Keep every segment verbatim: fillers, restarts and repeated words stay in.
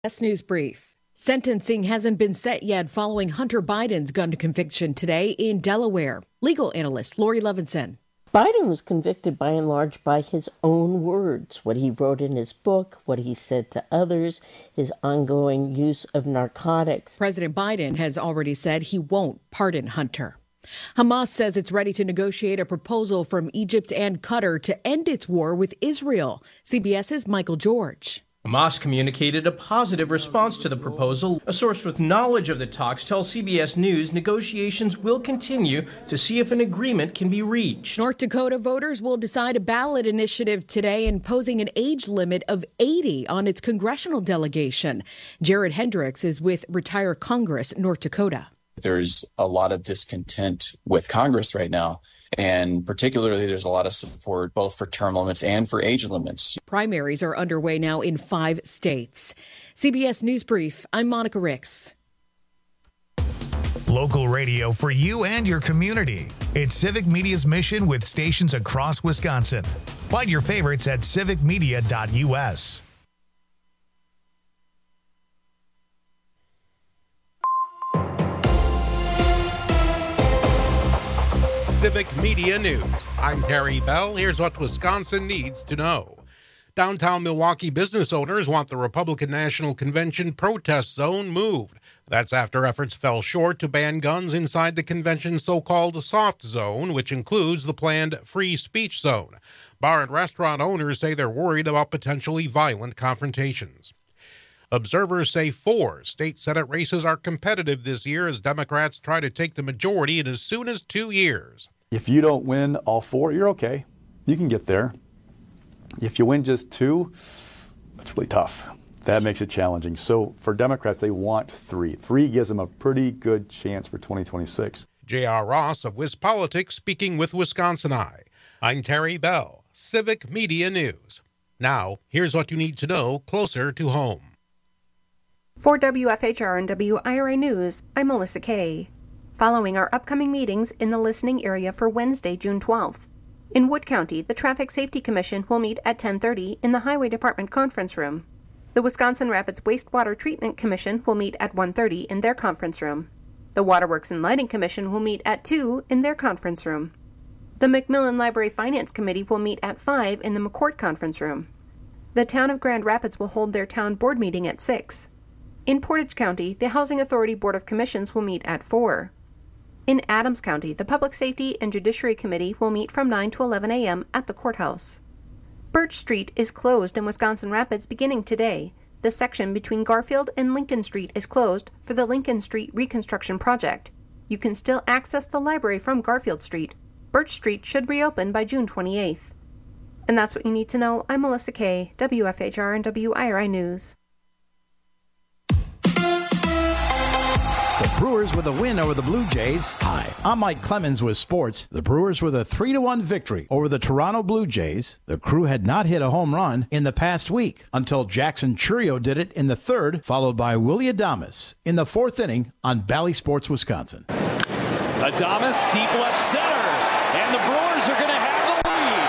C B S News Brief. Sentencing hasn't been set yet following Hunter Biden's gun conviction today in Delaware. Legal analyst Lori Levinson. Biden was convicted by and large by his own words, what he wrote in his book, what he said to others, his ongoing use of narcotics. President Biden has already said he won't pardon Hunter. Hamas says it's ready to negotiate a proposal from Egypt and Qatar to end its war with Israel. CBS's Michael George. Hamas communicated a positive response to the proposal. A source with knowledge of the talks tells C B S News negotiations will continue to see if an agreement can be reached. North Dakota voters will decide a ballot initiative today imposing an age limit of eighty on its congressional delegation. Jared Hendricks is with Retire Congress, North Dakota. There's a lot of discontent with Congress right now. And particularly, there's a lot of support both for term limits and for age limits. Primaries are underway now in five states. C B S News Brief, I'm Monica Ricks. Local radio for you and your community. It's Civic Media's mission with stations across Wisconsin. Find your favorites at civic media dot u s. Civic Media News. I'm Terry Bell. Here's what Wisconsin needs to know. Downtown Milwaukee business owners want the Republican National Convention protest zone moved. That's after efforts fell short to ban guns inside the convention's so-called soft zone, which includes the planned free speech zone. Bar and restaurant owners say they're worried about potentially violent confrontations. Observers say four state Senate races are competitive this year as Democrats try to take the majority in as soon as two years. If you don't win all four, you're okay. You can get there. If you win just two, that's really tough. That makes it challenging. So for Democrats, they want three. Three gives them a pretty good chance for twenty twenty-six. J R. Ross of WisPolitics speaking with Wisconsin Eye. I'm Terry Bell, Civic Media News. Now, here's what you need to know closer to home. For W F H R and W I R I News, I'm Melissa Kay. Following our upcoming meetings in the listening area for Wednesday, June twelfth. In Wood County, the Traffic Safety Commission will meet at ten thirty in the Highway Department Conference Room. The Wisconsin Rapids Wastewater Treatment Commission will meet at one thirty in their conference room. The Waterworks and Lighting Commission will meet at two in their conference room. The Macmillan Library Finance Committee will meet at five in the McCourt Conference Room. The Town of Grand Rapids will hold their town board meeting at six. In Portage County, the Housing Authority Board of Commissions will meet at four. In Adams County, the Public Safety and Judiciary Committee will meet from nine to eleven a.m. at the courthouse. Birch Street is closed in Wisconsin Rapids beginning today. The section between Garfield and Lincoln Street is closed for the Lincoln Street reconstruction project. You can still access the library from Garfield Street. Birch Street should reopen by June twenty-eighth. And that's what you need to know. I'm Melissa Kay, W F H R and W I R I News. The Brewers with a win over the Blue Jays. Hi, I'm Mike Clemens with sports. The Brewers with a three to one victory over the Toronto Blue Jays. The crew had not hit a home run in the past week until Jackson Chourio did it in the third, followed by Willie Adames in the fourth inning on Bally Sports Wisconsin. Adames deep left center, and the Brewers are going to have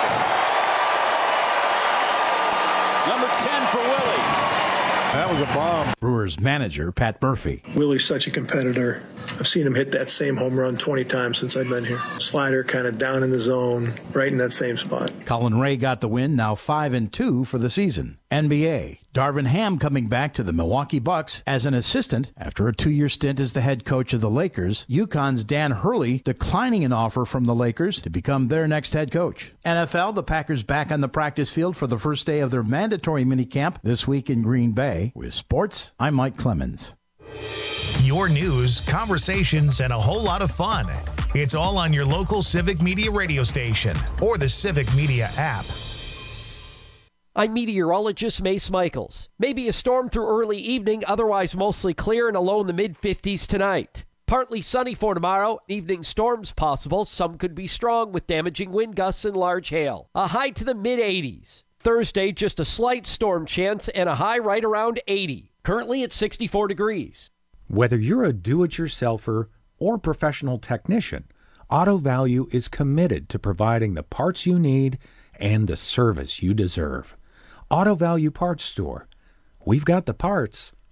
the lead. Number ten for Willie. That was a bomb. Brewers manager Pat Murphy. Willie's such a competitor. I've seen him hit that same home run twenty times since I've been here. Slider kind of down in the zone, right in that same spot. Colin Ray got the win, now five and two for the season. N B A. Darvin Ham coming back to the Milwaukee Bucks as an assistant after a two-year stint as the head coach of the Lakers. UConn's Dan Hurley declining an offer from the Lakers to become their next head coach. N F L, the Packers back on the practice field for the first day of their mandatory minicamp this week in Green Bay. With sports, I'm Mike Clemens. Your news, conversations, and a whole lot of fun. It's all on your local Civic Media radio station or the Civic Media app. I'm meteorologist Mace Michaels. Maybe a storm through early evening, otherwise mostly clear and a low in the mid-fifties tonight. Partly sunny for tomorrow, evening storms possible. Some could be strong with damaging wind gusts and large hail. A high to the mid-eighties. Thursday, just a slight storm chance and a high right around eighty. Currently at sixty-four degrees. Whether you're a do-it-yourselfer or professional technician, Auto Value is committed to providing the parts you need and the service you deserve. Auto Value Parts Store. We've got the parts,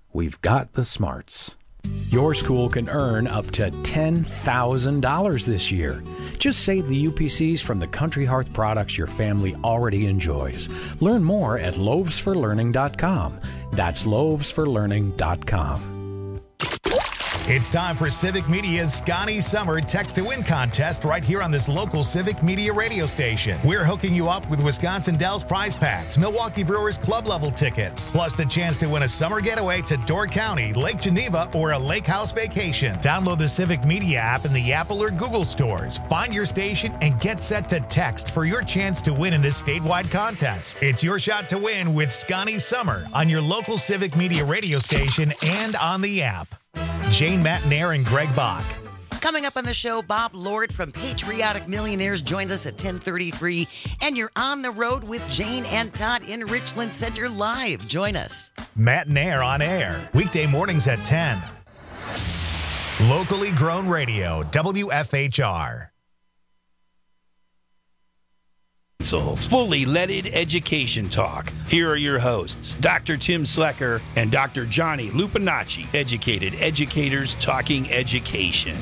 we've got the smarts. Your school can earn up to ten thousand dollars this year. Just save the U P Cs from the Country Hearth products your family already enjoys. Learn more at loaves for learning dot com. That's loaves for learning dot com. It's time for Civic Media's Scotty Summer Text to Win contest right here on this local Civic Media radio station. We're hooking you up with Wisconsin Dells prize packs, Milwaukee Brewers club level tickets, plus the chance to win a summer getaway to Door County, Lake Geneva, or a lake house vacation. Download the Civic Media app in the Apple or Google stores. Find your station and get set to text for your chance to win in this statewide contest. It's your shot to win with Scotty Summer on your local Civic Media radio station and on the app. Jane Matnair and Greg Bach. Coming up on the show, Bob Lord from Patriotic Millionaires joins us at ten thirty-three, and you're on the road with Jane and Todd in Richland Center live. Join us. Matnair on air, weekday mornings at ten. Locally grown radio, W F H R. Fully leaded education talk. Here are your hosts, Doctor Tim Slecker and Doctor Johnny Lupinacci, educated educators talking education.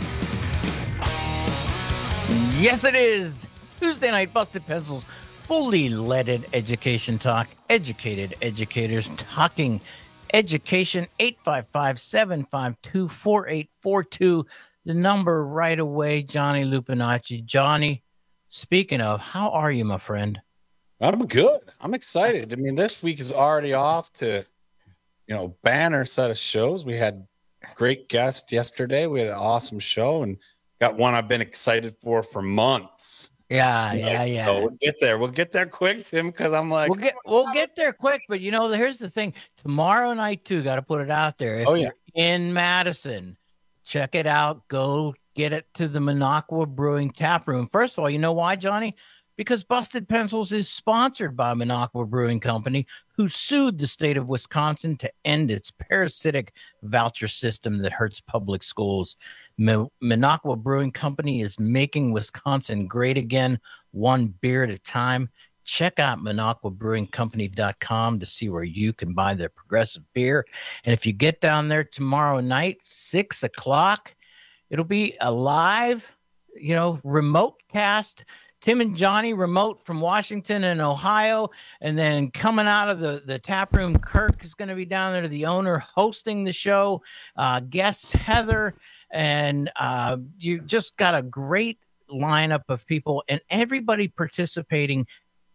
Yes, it is. Tuesday night, Busted Pencils, fully leaded education talk, educated educators talking education. Eight five five, seven five two, four eight four two. The number right away, Johnny Lupinacci. Johnny, speaking of, how are you, my friend? I'm good. I'm excited. I mean, this week is already off to, you know, banner set of shows. We had great guests yesterday. We had an awesome show and got one I've been excited for for months. Yeah, right? yeah, yeah. So we'll get there. We'll get there quick, Tim, because I'm like, we'll get we'll get there quick. But you know, here's the thing: tomorrow night too. Got to put it out there. If oh yeah, you're in Madison, check it out. Go get it to the Minocqua Brewing Tap Room. First of all, you know why, Johnny? Because Busted Pencils is sponsored by Minocqua Brewing Company, who sued the state of Wisconsin to end its parasitic voucher system that hurts public schools. Mi- Minocqua Brewing Company is making Wisconsin great again, one beer at a time. Check out minocqua brewing company dot com to see where you can buy their progressive beer. And if you get down there tomorrow night, six o'clock, it'll be a live, you know, remote cast. Tim and Johnny remote from Washington and Ohio. And then coming out of the, the tap room, Kirk is going to be down there, the owner hosting the show. Uh, guests, Heather. And uh, you just got a great lineup of people and everybody participating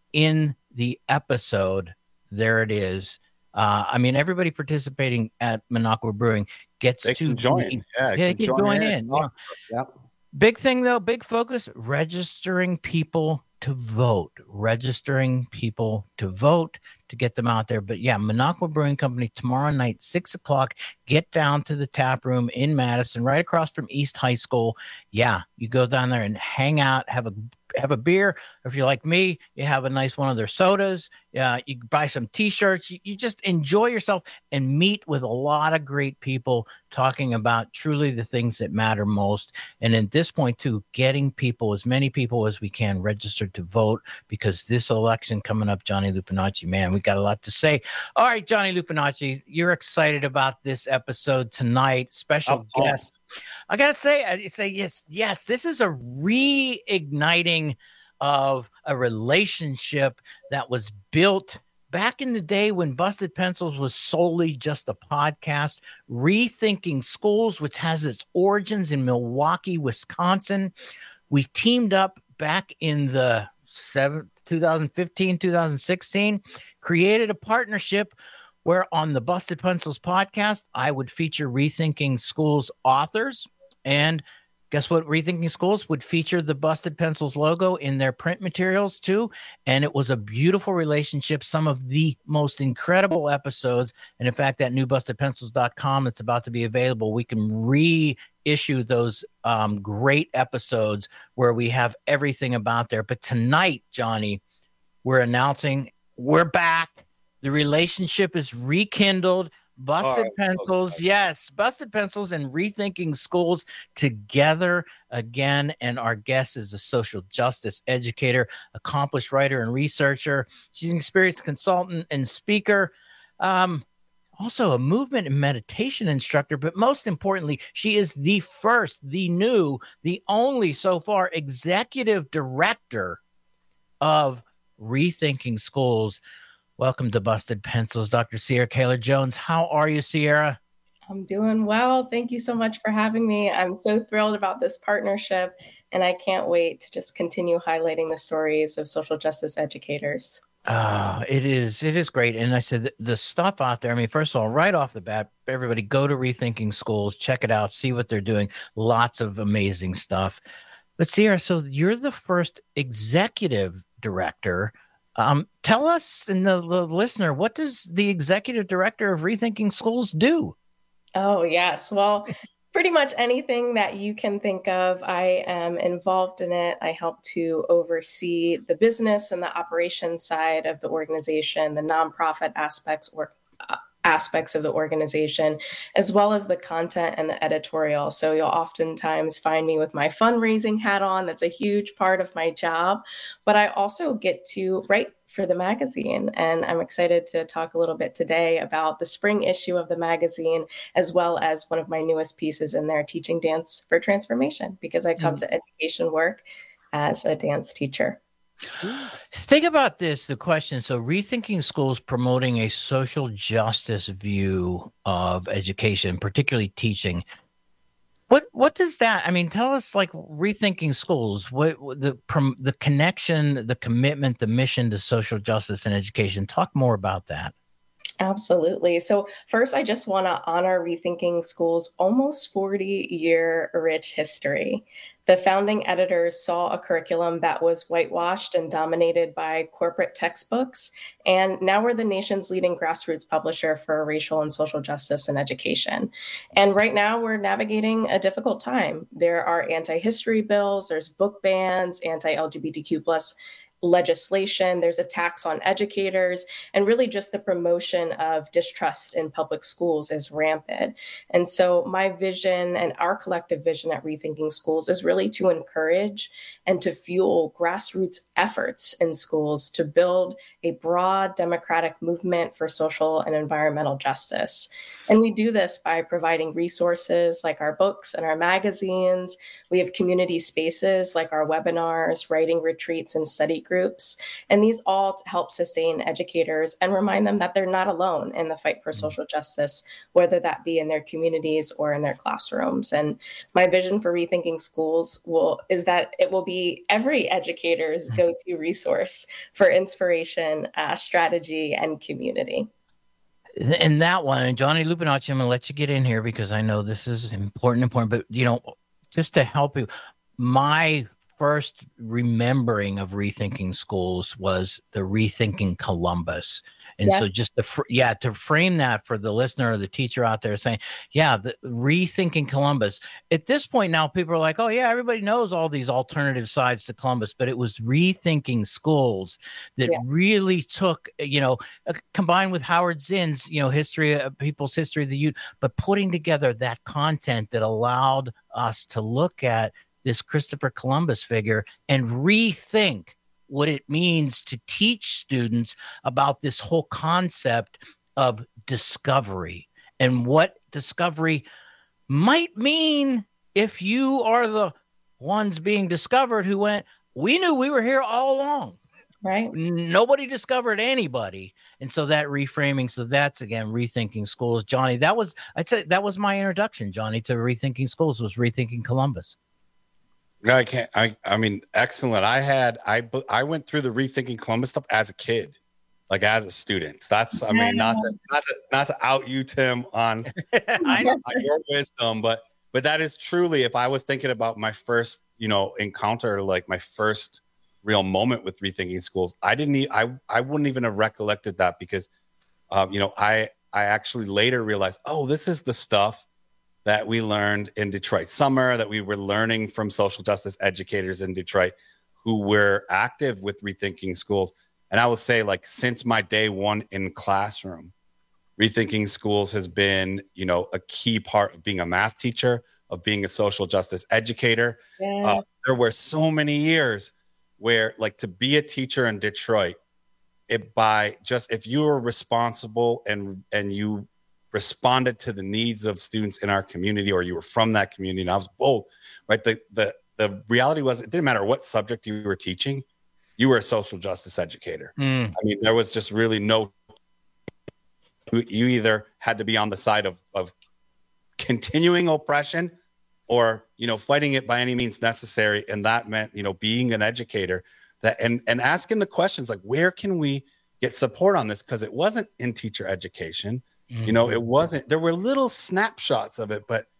in the episode. There it is. Uh, I mean, everybody participating at Minocqua Brewing gets they to can join. Yeah, yeah, can can join, join in. in. Yeah. Yep. Big thing, though, big focus, registering people to vote, registering people to vote to get them out there. But yeah, Minocqua Brewing Company tomorrow night, six o'clock, get down to the tap room in Madison, right across from East High School. Yeah, you go down there and hang out, have a have a beer. Or if you're like me, you have a nice one of their sodas. Yeah, you buy some T-shirts. You, you just enjoy yourself and meet with a lot of great people talking about truly the things that matter most. And at this point, too, getting people, as many people as we can, registered to vote, because this election coming up, Johnny Lupinacci, man, we got a lot to say. All right, Johnny Lupinacci, you're excited about this episode tonight. Special oh, guest. I gotta say, I say yes, yes. This is a reigniting of a relationship that was built back in the day when Busted Pencils was solely just a podcast. Rethinking Schools, which has its origins in Milwaukee, Wisconsin. We teamed up back in the seven, twenty fifteen, twenty sixteen, created a partnership where on the Busted Pencils podcast, I would feature Rethinking Schools authors. And guess what? Rethinking Schools would feature the Busted Pencils logo in their print materials too. And it was a beautiful relationship. Some of the most incredible episodes. And in fact, at new busted pencils dot com, it's about to be available. We can reissue those um, great episodes where we have everything about there. But tonight, Johnny, we're announcing we're back. The relationship is rekindled. Busted right, Pencils, folks. Yes, Busted Pencils and Rethinking Schools together again. And our guest is a social justice educator, accomplished writer and researcher. She's an experienced consultant and speaker. Um, also a movement and meditation instructor, but most importantly, she is the first, the new, the only so far executive director of Rethinking Schools. Welcome to Busted Pencils, Doctor Sierra Kaler-Jones. How are you, Sierra? I'm doing well. Thank you so much for having me. I'm so thrilled about this partnership, and I can't wait to just continue highlighting the stories of social justice educators. Uh, it is. It is great. And I said, the, the stuff out there, I mean, first of all, right off the bat, everybody go to Rethinking Schools, check it out, see what they're doing. Lots of amazing stuff. But Sierra, so you're the first executive director. Um, tell us and the, the listener, what does the executive director of Rethinking Schools do? Oh, yes. Well, pretty much anything that you can think of, I am involved in it. I help to oversee the business and the operations side of the organization, the nonprofit aspects or uh, aspects of the organization, as well as the content and the editorial. So you'll oftentimes find me with my fundraising hat on. That's a huge part of my job. But I also get to write for the magazine. And I'm excited to talk a little bit today about the spring issue of the magazine, as well as one of my newest pieces in there, Teaching Dance for Transformation, because I come mm-hmm. to education work as a dance teacher. Think about this, the question. So Rethinking Schools promoting a social justice view of education, particularly teaching. What what does that, I mean, tell us, like, Rethinking Schools, what the the connection, the commitment, the mission to social justice and education. Talk more about that. Absolutely. So first, I just want to honor Rethinking Schools' almost forty-year rich history. The founding editors saw a curriculum that was whitewashed and dominated by corporate textbooks, and now we're the nation's leading grassroots publisher for racial and social justice in education. And right now, we're navigating a difficult time. There are anti-history bills, there's book bans, anti-L G B T Q plus legislation, there's attacks on educators, and really just the promotion of distrust in public schools is rampant. And so my vision and our collective vision at Rethinking Schools is really to encourage and to fuel grassroots efforts in schools to build a broad democratic movement for social and environmental justice. And we do this by providing resources like our books and our magazines. We have community spaces like our webinars, writing retreats, and study groups. And these all help sustain educators and remind them that they're not alone in the fight for social justice, whether that be in their communities or in their classrooms. And my vision for Rethinking Schools will is that it will be every educator's go-to resource for inspiration, uh, strategy, and community. And that one, and Johnny Lupinacci, I'm going to let you get in here because I know this is important, important, but, you know, just to help you, my first remembering of Rethinking Schools was the Rethinking Columbus. And yes. so just to, fr- yeah, to frame that for the listener or the teacher out there saying, yeah, the Rethinking Columbus. At this point now, people are like, oh yeah, everybody knows all these alternative sides to Columbus, but it was Rethinking Schools that yeah. really took, you know, uh, combined with Howard Zinn's, you know, history of people's history of the youth, but putting together that content that allowed us to look at this Christopher Columbus figure and rethink what it means to teach students about this whole concept of discovery and what discovery might mean if you are the ones being discovered who went, we knew we were here all along. Right. Nobody discovered anybody. And so that reframing, so that's, again, Rethinking Schools. Johnny, that was, I'd say that was my introduction, Johnny, to Rethinking Schools, was Rethinking Columbus. No, I can't. I, I mean, excellent. I had, I, I went through the Rethinking Columbus stuff as a kid, like as a student. So that's, I mean, not to, not to, not to out you, Tim, on, I know. on your wisdom, but, but that is truly, if I was thinking about my first, you know, encounter, like my first real moment with Rethinking Schools, I didn't, e- I, I wouldn't even have recollected that because, um, you know, I, I actually later realized, oh, this is the stuff that we learned in Detroit Summer, that we were learning from social justice educators in Detroit who were active with Rethinking Schools. And I will say, like, since my day one in classroom, Rethinking Schools has been, you know, a key part of being a math teacher, of being a social justice educator. Yes. Uh, there were so many years where, like, to be a teacher in Detroit, it by just, if you were responsible and and you responded to the needs of students in our community, or you were from that community. And I was bold, right? The, the, the reality was it didn't matter what subject you were teaching, you were a social justice educator. Mm. I mean, there was just really no, you either had to be on the side of, of continuing oppression or, you know, fighting it by any means necessary. And that meant, you know, being an educator that, and, and asking the questions like, where can we get support on this? Because it wasn't in teacher education. Mm-hmm. You know, it wasn't, there were little snapshots of it, but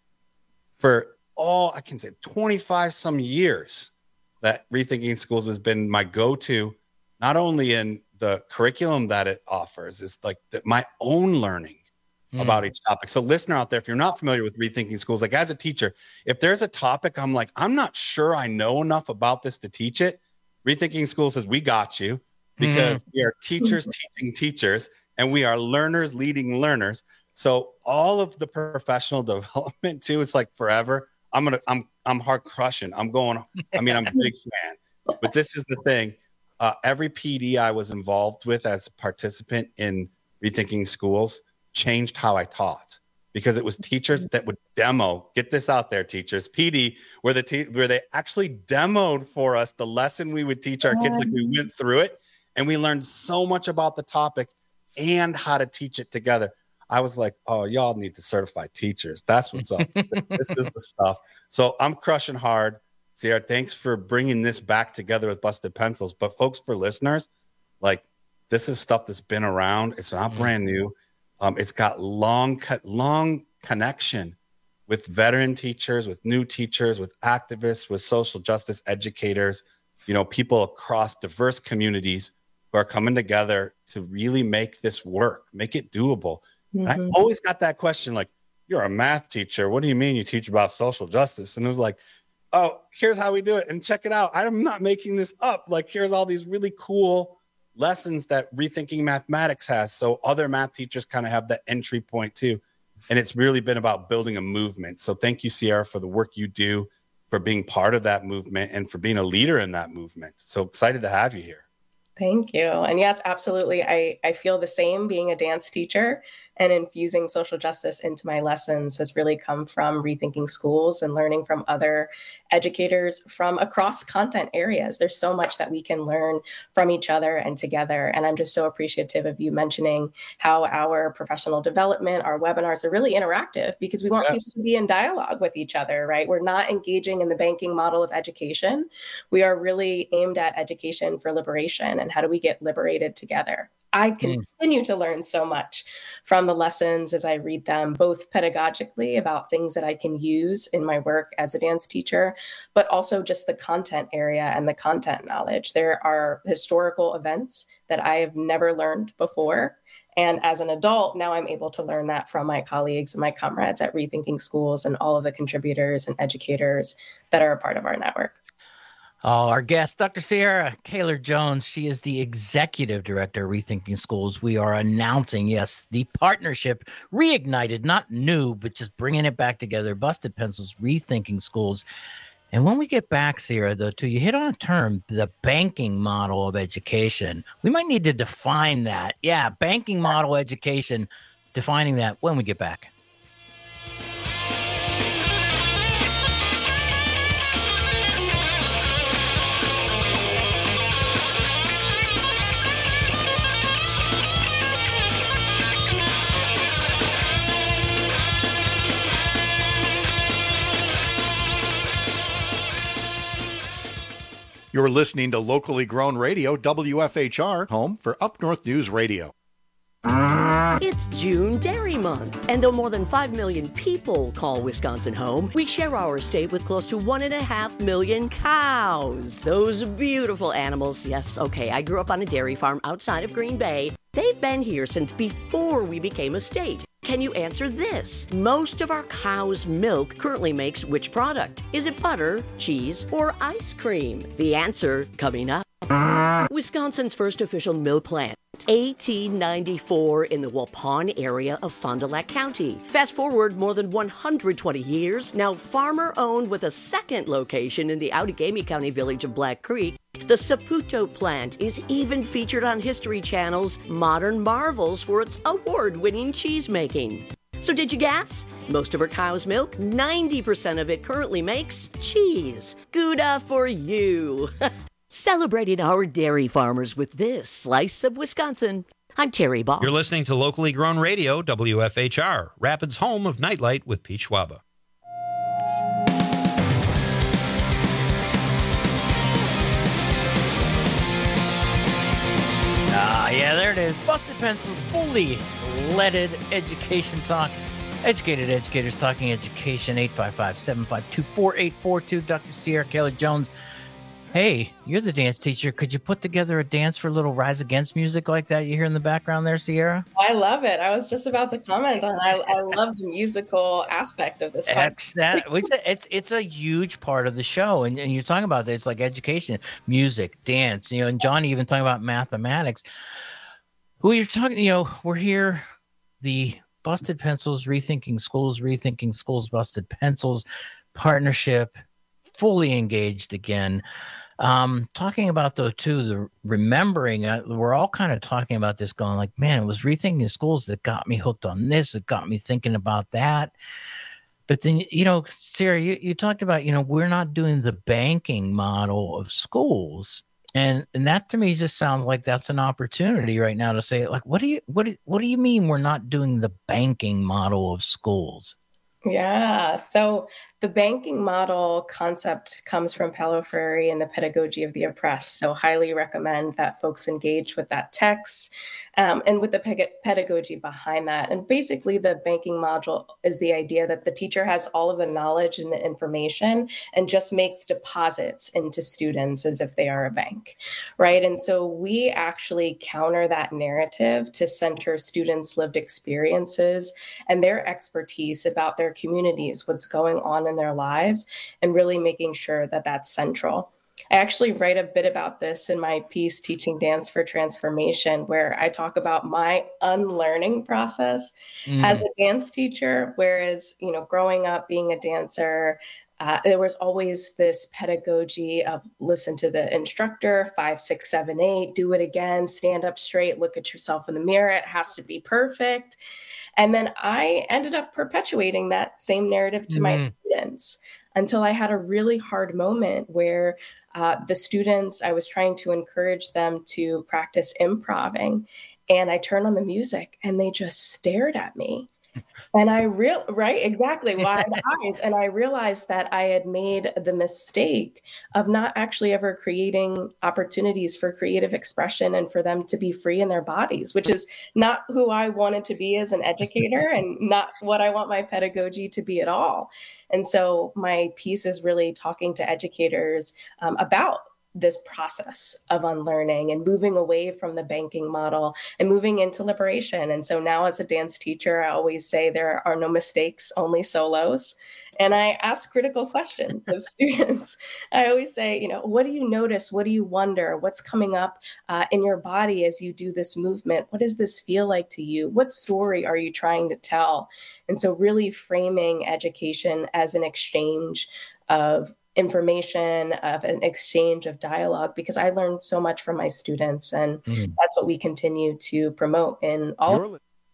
for all I can say twenty-five some years that Rethinking Schools has been my go-to, not only in the curriculum that it offers, is like the, my own learning mm. about each topic. So listener out there, if you're not familiar with Rethinking Schools, like as a teacher, if there's a topic, I'm like, I'm not sure I know enough about this to teach it. Rethinking Schools says, we got you, because mm. we are teachers teaching teachers, and we are learners leading learners. So all of the professional development too, it's like forever. I'm going to, I'm, I'm hard crushing. I'm going, I mean, I'm a big fan, but this is the thing. Uh, every P D I was involved with as a participant in Rethinking Schools changed how I taught, because it was teachers that would demo, get this out there, teachers, P D, where the te- where they actually demoed for us the lesson we would teach our kids. Like we went through it and we learned so much about the topic and how to teach it together. I was like, oh, y'all need to certify teachers. That's what's up. This is the stuff. So I'm crushing hard. Sierra, thanks for bringing this back together with Busted Pencils. But folks, for listeners, like this is stuff that's been around. It's not mm. brand new. Um, it's got long, long connection with veteran teachers, with new teachers, with activists, with social justice educators, you know, people across diverse communities who are coming together to really make this work, make it doable. Mm-hmm. I always got that question, like, you're a math teacher. What do you mean you teach about social justice? And it was like, oh, here's how we do it. And check it out. I'm not making this up. Like, here's all these really cool lessons that Rethinking Mathematics has. So other math teachers kind of have that entry point too. And it's really been about building a movement. So thank you, Sierra, for the work you do, for being part of that movement, and for being a leader in that movement. So excited to have you here. Thank you. And yes, absolutely. I, I feel the same being a dance teacher, and infusing social justice into my lessons has really come from Rethinking Schools and learning from other educators from across content areas. There's so much that we can learn from each other and together. And I'm just so appreciative of you mentioning how our professional development, our webinars are really interactive, because we want yes. people to be in dialogue with each other, right? We're not engaging in the banking model of education. We are really aimed at education for liberation, and how do we get liberated together? I continue mm. to learn so much from the lessons as I read them, both pedagogically about things that I can use in my work as a dance teacher, but also just the content area and the content knowledge. There are historical events that I have never learned before. And as an adult, now I'm able to learn that from my colleagues and my comrades at Rethinking Schools and all of the contributors and educators that are a part of our network. Oh, our guest, Doctor Sierra Kaler-Jones, she is the executive director of Rethinking Schools. We are announcing, yes, the partnership reignited, not new, but just bringing it back together. Busted Pencils, Rethinking Schools. And when we get back, Sierra, though, to you hit on a term, the banking model of education. We might need to define that. Yeah, banking model education, defining that when we get back. You're listening to locally grown radio, W F H R, home for Up North News Radio. It's June Dairy Month, and though more than five million people call Wisconsin home, we share our state with close to one and a half million cows. Those beautiful animals. Yes, okay, I grew up on a dairy farm outside of Green Bay. They've been here since before we became a state. Can you answer this? Most of our cow's milk currently makes which product? Is it butter, cheese, or ice cream? The answer coming up. Wisconsin's first official milk plant. eighteen ninety-four in the Waupun area of Fond du Lac County. Fast forward more than one hundred twenty years, now farmer-owned with a second location in the Outagamie County village of Black Creek. The Saputo plant is even featured on History Channel's Modern Marvels for its award-winning cheese making. So did you guess? Most of our cow's milk, ninety percent of it currently makes cheese. Gouda for you. Celebrating our dairy farmers with this slice of Wisconsin. I'm Terry Ball. You're listening to Locally Grown Radio, W F H R, Rapids' home of Nightlight with Pete Schwaba. Ah, yeah, there it is. Busted Pencils, fully leaded education talk. Educated educators talking education. eight five five, seven five two, four eight four two. Doctor Sierra Kelly Jones. Hey, you're the dance teacher. Could you put together a dance for a little Rise Against music like that you hear in the background there, Sierra? I love it. I was just about to comment on. I, I love the musical aspect of this. It's, that, it's it's a huge part of the show, and, and you're talking about it, it's like education, music, dance, you know, and Johnny even talking about mathematics. Who you're talking, you know, we're here, the Busted Pencils, Rethinking Schools, Rethinking Schools, Busted Pencils partnership, fully engaged again. Um, talking about though too, the remembering, uh, we're all kind of talking about this going like, man, it was Rethinking Schools that got me hooked on this. It got me thinking about that. But then, you know, Sarah, you, you talked about, you know, we're not doing the banking model of schools. And and that to me just sounds like that's an opportunity right now to say, like, what do you, what do, what do you mean we're not doing the banking model of schools? Yeah. So the banking model concept comes from Paulo Freire and the pedagogy of the oppressed. So highly recommend that folks engage with that text um, and with the pe- pedagogy behind that. And basically the banking module is the idea that the teacher has all of the knowledge and the information and just makes deposits into students as if they are a bank, right? And so we actually counter that narrative to center students' lived experiences and their expertise about their communities, what's going on in their lives, and really making sure that that's central. I actually write a bit about this in my piece, Teaching Dance for Transformation, where I talk about my unlearning process mm. as a dance teacher. Whereas, you know, growing up being a dancer, uh, there was always this pedagogy of listen to the instructor, five, six, seven, eight, do it again, stand up straight, look at yourself in the mirror. It has to be perfect. And then I ended up perpetuating that same narrative to mm. my students until I had a really hard moment where uh, the students, I was trying to encourage them to practice improving. And I turned on the music and they just stared at me. And I real right, exactly, wide eyes. And I realized that I had made the mistake of not actually ever creating opportunities for creative expression and for them to be free in their bodies, which is not who I wanted to be as an educator and not what I want my pedagogy to be at all. And so my piece is really talking to educators um, about this process of unlearning and moving away from the banking model and moving into liberation. And so now as a dance teacher, I always say there are no mistakes, only solos. And I ask critical questions of students. I always say, you know, what do you notice? What do you wonder? What's coming up uh, in your body as you do this movement? What does this feel like to you? What story are you trying to tell? And so really framing education as an exchange of information, of an exchange of dialogue, because I learned so much from my students, and mm. that's what we continue to promote in all.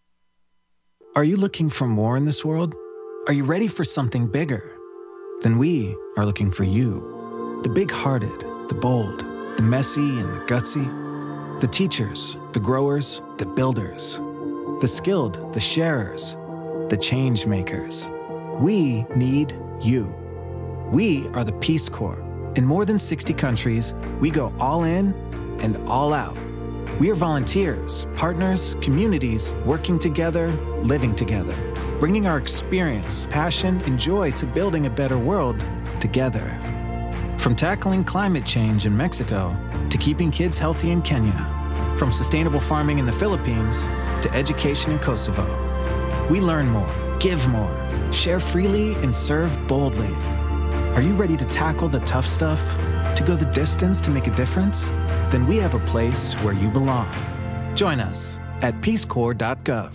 Are you looking for more in this world? Are you ready for something bigger? Then we are looking for you. The big-hearted, the bold, the messy and the gutsy, the teachers, the growers, the builders, the skilled, the sharers, the change makers. We need you. We are the Peace Corps. In more than sixty countries, we go all in and all out. We are volunteers, partners, communities, working together, living together, bringing our experience, passion, and joy to building a better world together. From tackling climate change in Mexico to keeping kids healthy in Kenya, from sustainable farming in the Philippines to education in Kosovo. We learn more, give more, share freely, and serve boldly. Are you ready to tackle the tough stuff? To go the distance to make a difference? Then we have a place where you belong. Join us at peace corps dot gov.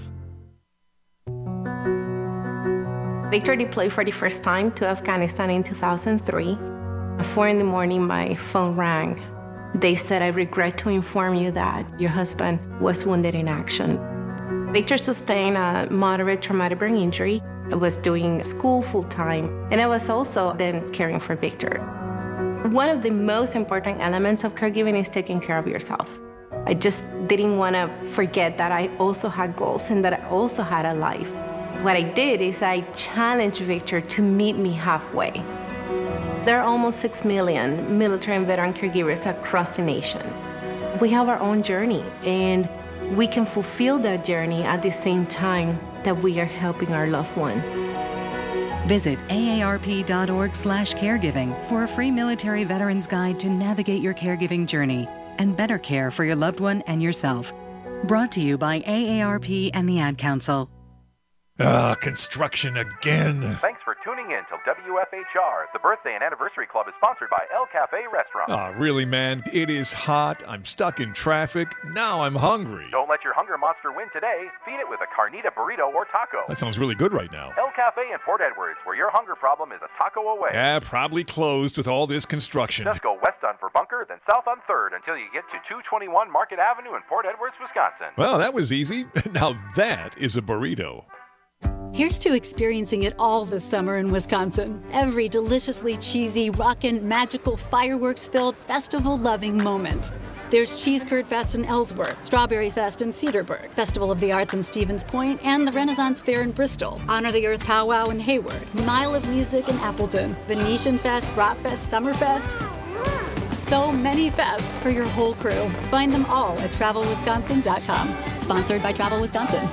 Victor deployed for the first time to Afghanistan in two thousand three. At four in the morning, my phone rang. They said, I regret to inform you that your husband was wounded in action. Victor sustained a moderate traumatic brain injury. I was doing school full-time, and I was also then caring for Victor. One of the most important elements of caregiving is taking care of yourself. I just didn't want to forget that I also had goals and that I also had a life. What I did is I challenged Victor to meet me halfway. There are almost six million military and veteran caregivers across the nation. We have our own journey, and we can fulfill that journey at the same time that we are helping our loved one. Visit A A R P dot org slash caregiving for a free military veterans guide to navigate your caregiving journey and better care for your loved one and yourself. Brought to you by A A R P and the Ad Council. Ah, construction again. Thanks for tuning in to W F H R. The Birthday and Anniversary Club is sponsored by El Cafe Restaurant. Ah, really, man? It is hot. I'm stuck in traffic. Now I'm hungry. Don't let your hunger monster win today. Feed it with a carnita burrito or taco. That sounds really good right now. El Cafe in Port Edwards, where your hunger problem is a taco away. Yeah, probably closed with all this construction. Just go west on Verbunker, then south on third until you get to two twenty-one Market Avenue in Port Edwards, Wisconsin. Well, that was easy. Now that is a burrito. Here's to experiencing it all this summer in Wisconsin. Every deliciously cheesy, rockin', magical, fireworks-filled, festival-loving moment. There's Cheese Curd Fest in Ellsworth, Strawberry Fest in Cedarburg, Festival of the Arts in Stevens Point, and the Renaissance Fair in Bristol, Honor the Earth Powwow in Hayward, Mile of Music in Appleton, Venetian Fest, Bratfest, Summerfest. So many fests for your whole crew. Find them all at travel wisconsin dot com. Sponsored by Travel Wisconsin.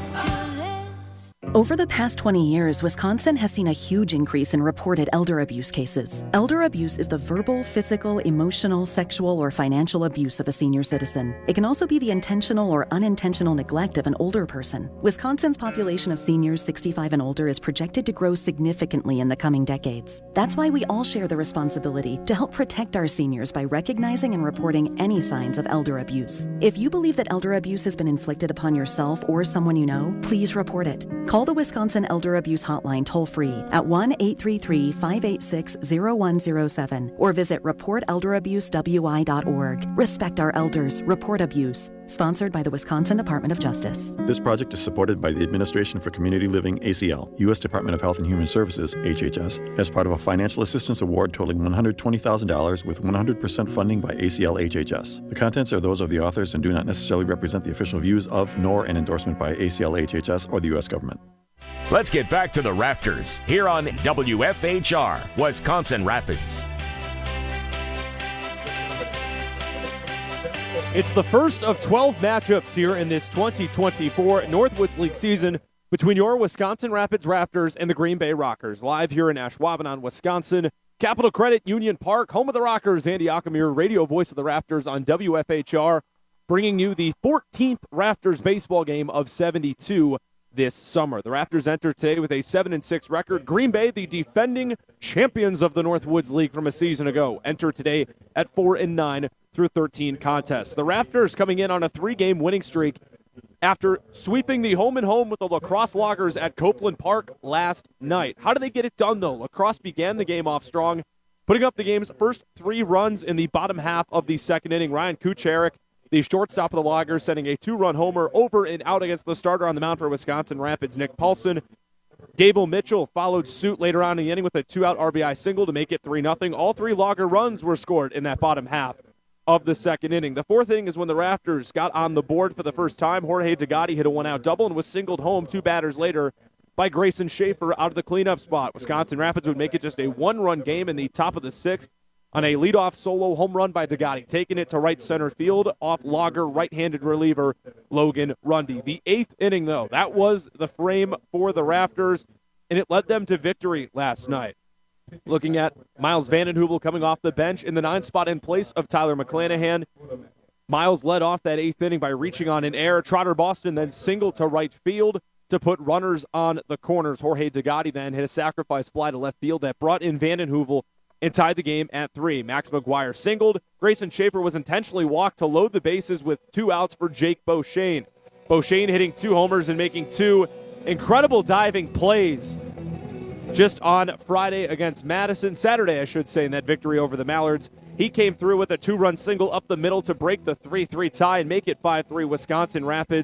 Over the past twenty years, Wisconsin has seen a huge increase in reported elder abuse cases. Elder abuse is the verbal, physical, emotional, sexual, or financial abuse of a senior citizen. It can also be the intentional or unintentional neglect of an older person. Wisconsin's population of seniors sixty-five and older is projected to grow significantly in the coming decades. That's why we all share the responsibility to help protect our seniors by recognizing and reporting any signs of elder abuse. If you believe that elder abuse has been inflicted upon yourself or someone you know, please report it. Call the Wisconsin Elder Abuse Hotline toll-free at one eight three three, five eight six, zero one zero seven or visit report elder abuse w i dot org. Respect our elders. Report abuse. Sponsored by the Wisconsin Department of Justice. This project is supported by the Administration for Community Living, A C L, U S Department of Health and Human Services, H H S, as part of a financial assistance award totaling one hundred twenty thousand dollars with one hundred percent funding by A C L H H S. The contents are those of the authors and do not necessarily represent the official views of nor an endorsement by A C L H H S or the U S government. Let's get back to the Rafters here on W F H R, Wisconsin Rapids. It's the first of twelve matchups here in this twenty twenty-four Northwoods League season between your Wisconsin Rapids Rafters and the Green Bay Rockers. Live here in Ashwaubenon, Wisconsin. Capital Credit Union Park, home of the Rockers. Andy Achamir, radio voice of the Rafters on W F H R, bringing you the fourteenth Rafters baseball game of seventy-two this summer. The Raptors enter today with a seven and six record. Green Bay, the defending champions of the Northwoods League from a season ago, enter today at four and nine through thirteen contests. The Raptors coming in on a three-game winning streak after sweeping the home and home with the La Crosse Loggers at Copeland Park last night. How did they get it done, though? La Crosse began the game off strong, putting up the game's first three runs in the bottom half of the second inning. Ryan Kucharik, the shortstop of the Loggers, sending a two-run homer over and out against the starter on the mound for Wisconsin Rapids, Nick Paulson. Gable Mitchell followed suit later on in the inning with a two-out R B I single to make it three nothing. All three Logger runs were scored in that bottom half of the second inning. The fourth inning is when the Raptors got on the board for the first time. Jorge Degatti hit a one-out double and was singled home two batters later by Grayson Schaefer out of the cleanup spot. Wisconsin Rapids would make it just a one-run game in the top of the sixth on a leadoff solo home run by Degatti, taking it to right center field off Logger right-handed reliever Logan Rundy. The eighth inning, though, that was the frame for the Raptors, and it led them to victory last night. Looking at Miles Vandenheuvel coming off the bench in the ninth spot in place of Tyler McClanahan. Miles led off that eighth inning by reaching on an error. Trotter Boston then singled to right field to put runners on the corners. Jorge Degatti then hit a sacrifice fly to left field that brought in Vandenheuvel and tied the game at three. Max McGuire singled. Grayson Schaefer was intentionally walked to load the bases with two outs for Jake Beauchene. Beauchene hitting two homers and making two incredible diving plays just on Friday against Madison. Saturday, I should say, in that victory over the Mallards. He came through with a two-run single up the middle to break the three three tie and make it five three Wisconsin Rapids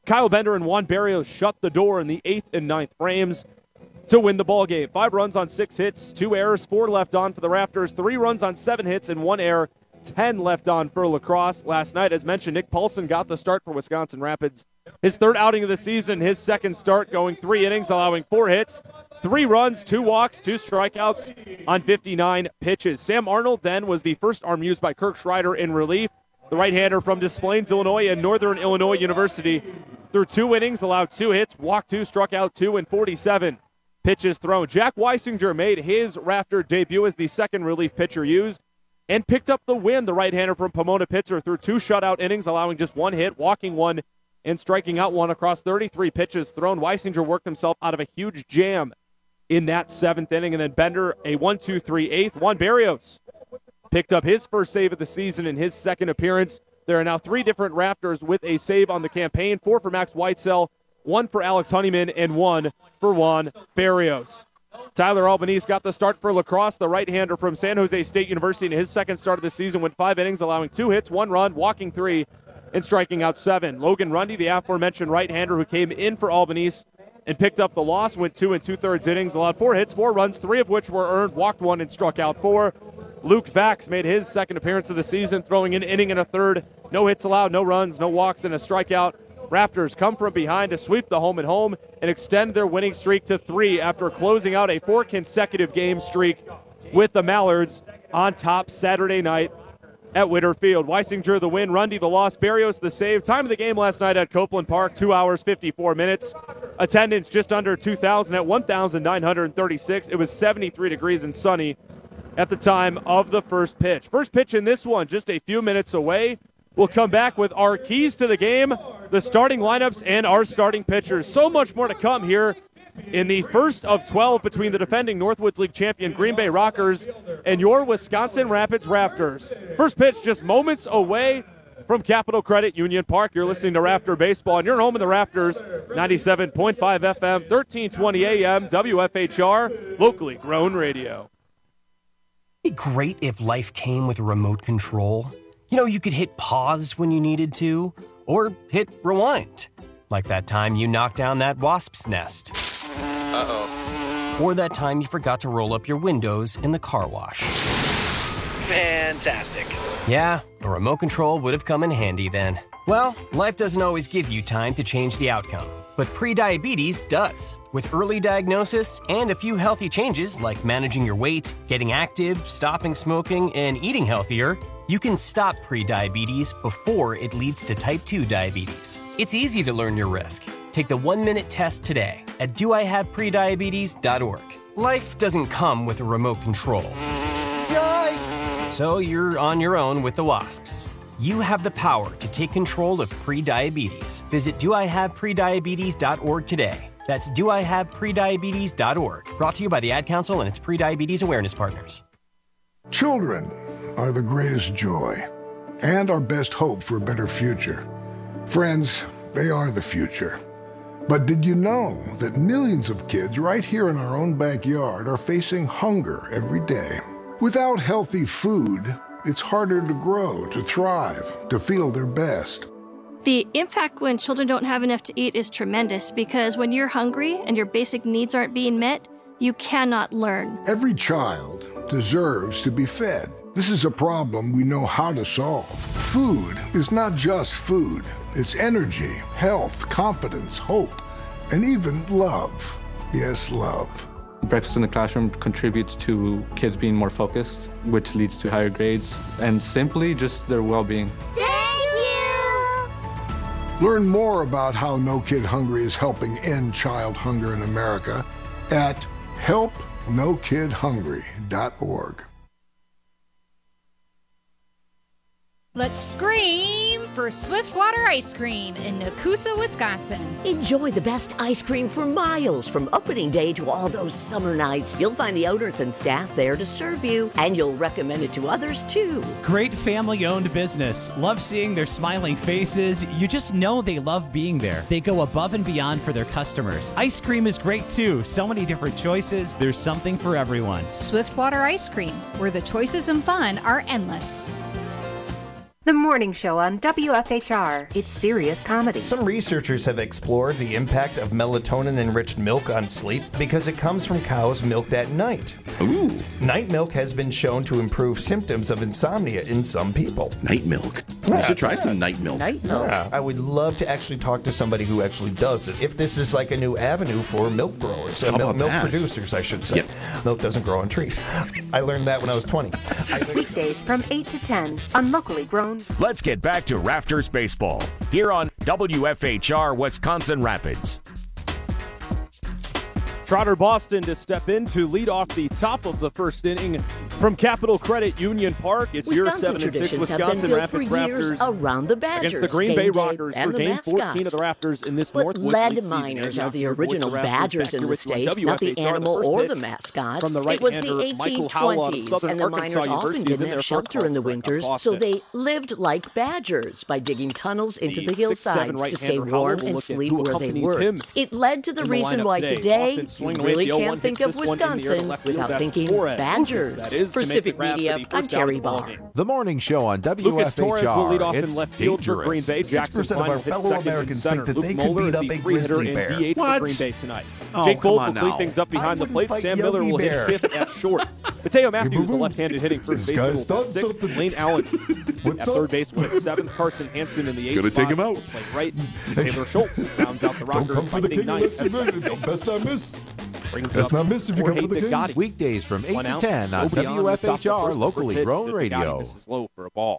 Kyle Bender and Juan Berrios shut the door in the eighth and ninth frames to win the ball game. Five runs on six hits, two errors, four left on for the Raptors, three runs on seven hits and one error, ten left on for La Crosse. Last night, as mentioned, Nick Paulson got the start for Wisconsin Rapids. His third outing of the season, his second start, going three innings, allowing four hits, three runs, two walks, two strikeouts on fifty-nine pitches. Sam Arnold then was the first arm used by Kirk Schreider in relief. The right-hander from Des Plaines, Illinois, and Northern Illinois University threw two innings, allowed two hits, walked two, struck out two, and forty-seven pitches thrown. Jack Weisinger made his Raptor debut as the second relief pitcher used and picked up the win. The right-hander from Pomona Pitzer threw two shutout innings, allowing just one hit, walking one, and striking out one across thirty-three pitches thrown. Weisinger worked himself out of a huge jam in that seventh inning, and then Bender, a one two three eighth. Juan Berrios picked up his first save of the season in his second appearance. There are now three different Raptors with a save on the campaign, four for Max Whitesell, one for Alex Honeyman, and one for Juan Berrios. Tyler Albanese got the start for La Crosse, the right-hander from San Jose State University. In his second start of the season, went five innings, allowing two hits, one run, walking three, and striking out seven. Logan Rundy, the aforementioned right-hander who came in for Albanese and picked up the loss, went two and two-thirds innings, allowed four hits, four runs, three of which were earned, walked one, and struck out four. Luke Vax made his second appearance of the season, throwing an inning and a third. No hits allowed, no runs, no walks, and a strikeout. Raptors come from behind to sweep the home and home and extend their winning streak to three after closing out a four consecutive game streak with the Mallards on top Saturday night at Witter Field. Weisinger the win, Rundy the loss, Berrios the save. Time of the game last night at Copeland Park, two hours, fifty-four minutes. Attendance just under two thousand at one thousand nine hundred thirty-six. It was seventy-three degrees and sunny at the time of the first pitch. First pitch in this one, just a few minutes away. We'll come back with our keys to the game, the starting lineups, and our starting pitchers. So much more to come here in the first of twelve between the defending Northwoods League champion Green Bay Rockers and your Wisconsin Rapids Raptors. First pitch just moments away from Capital Credit Union Park. You're listening to Rafter Baseball, and you're home in the Rafters, ninety-seven point five F M, thirteen twenty A M, W F H R, locally grown radio. It'd be great if life came with a remote control. You know, you could hit pause when you needed to, or hit rewind, like that time you knocked down that wasp's nest. Uh-oh. Or that time you forgot to roll up your windows in the car wash. Fantastic. Yeah, a remote control would have come in handy then. Well, life doesn't always give you time to change the outcome, but prediabetes does. With early diagnosis and a few healthy changes like managing your weight, getting active, stopping smoking, and eating healthier, you can stop prediabetes before it leads to type two diabetes. It's easy to learn your risk. Take the one-minute test today at do I have prediabetes dot org. Life doesn't come with a remote control. Yikes! So you're on your own with the wasps. You have the power to take control of prediabetes. Visit do I have prediabetes dot org today. That's do I have prediabetes dot org. Brought to you by the Ad Council and its prediabetes awareness partners. Children are the greatest joy and our best hope for a better future. Friends, they are the future. But did you know that millions of kids right here in our own backyard are facing hunger every day? Without healthy food, it's harder to grow, to thrive, to feel their best. The impact when children don't have enough to eat is tremendous because when you're hungry and your basic needs aren't being met, you cannot learn. Every child deserves to be fed. This is a problem we know how to solve. Food is not just food. It's energy, health, confidence, hope, and even love. Yes, love. Breakfast in the classroom contributes to kids being more focused, which leads to higher grades, and simply just their well-being. Thank you! Learn more about how No Kid Hungry is helping end child hunger in America at help no kid hungry dot org. Let's scream for Swiftwater Ice Cream in Nakusa, Wisconsin. Enjoy the best ice cream for miles from opening day to all those summer nights. You'll find the owners and staff there to serve you, and you'll recommend it to others too. Great family-owned business. Love seeing their smiling faces. You just know they love being there. They go above and beyond for their customers. Ice cream is great too. So many different choices. There's something for everyone. Swiftwater Ice Cream, where the choices and fun are endless. The morning show on W F H R. It's serious comedy. Some researchers have explored the impact of melatonin-enriched milk on sleep because it comes from cows milked at night. Ooh. Night milk has been shown to improve symptoms of insomnia in some people. Night milk. Yeah, I should try yeah. some night milk. Night milk. Yeah, I would love to actually talk to somebody who actually does this. If this is like a new avenue for milk growers, uh, How milk, about milk that? producers, I should say. Yep. Milk doesn't grow on trees. I learned that when I was twenty. Weekdays from eight to ten on Locally Grown. Let's get back to Rafters Baseball here on W F H R Wisconsin Rapids. Trotter Boston to step in to lead off the top of the first inning from Capital Credit Union Park. It's your Wisconsin seven and six traditions have Wisconsin been built Rapids for years Raptors around the Badgers, against the Green Game Bay Day, Rockers and for the game mascot. fourteen of the Raptors in this But Northwoods lead League season. miners And are the your voice of original Raptors Badgers back in here the with you on state, not the W F H R. animal first or pitch the mascot. from the It was the right-hander, Michael Howell out of eighteen twenties, Southern and the Arkansas miners often University is didn't in there have for a shelter in the call strike winters, on so Boston. they lived like badgers by digging tunnels into The the six seven hillsides to stay right-hander warm Howell will and look at sleep who where they accompanies worked. him It led to the in the reason lineup why today. today Boston you swinging away really at the oh one, can't think hits of this one in the air to Wisconsin left field. without That's thinking Torres. Badgers. That is For to make Civic it Rapid Media, the I'm first down of Terry the ball Barr. game. The morning show on W F H R. Lucas Torres will lead off It's in left field for dangerous. Green Bay. six Jackson percent of Klein our will hit fellow second and Americans center. think that Luke they could Moeller beat is up the a three hitter grizzly and bear. D H What? for Green Bay tonight. Oh, Jake come Bolt on will clean now. things up behind I the wouldn't plate. fight Sam Yogi Miller will Bear. hit fifth at short. Mateo Matthews, the boo-boo. left-handed hitting first This baseman, guy's will done hit sixth. something. Lane Allen What's at up? third base will hit seventh. Carson Hansen in the eighth Gonna spot take him out. will play right. Taylor Schultz rounds out the Don't Rockers come by for the hitting king ninth. unless That's you miss. Best not miss. Brings Best up not miss if you come Jorge for the king. Degotti. Weekdays from eight One to out. ten on Go beyond W F the top of H the R first. locally First grown pitch to Degotti radio. misses low for a ball.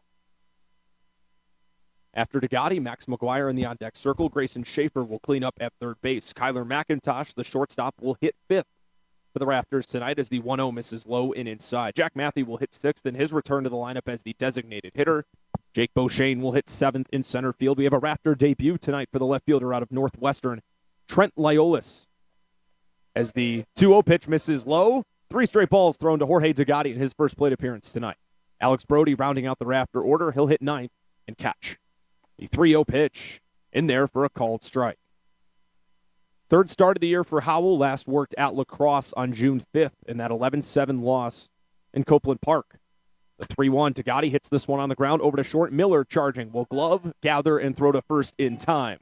After Degotti, Max McGuire in the on-deck circle. Grayson Schaefer will clean up at third base. Kyler McIntosh, the shortstop, will hit fifth for the Raptors tonight as the one oh misses low and inside. Jack Matthew will hit sixth in his return to the lineup as the designated hitter. Jake Beauchene will hit seventh in center field. We have a Raptor debut tonight for the left fielder out of Northwestern, Trent Lyolis. As the two oh pitch misses low, three straight balls thrown to Jorge Degotti in his first plate appearance tonight. Alex Brody rounding out the Raptor order. He'll hit ninth and catch. The three oh pitch in there for a called strike. Third start of the year for Howell. Last worked at La Crosse on June fifth in that eleven seven loss in Copeland Park. The three one, Degotti hits this one on the ground over to short. Miller charging. Will glove, gather, and throw to first in time.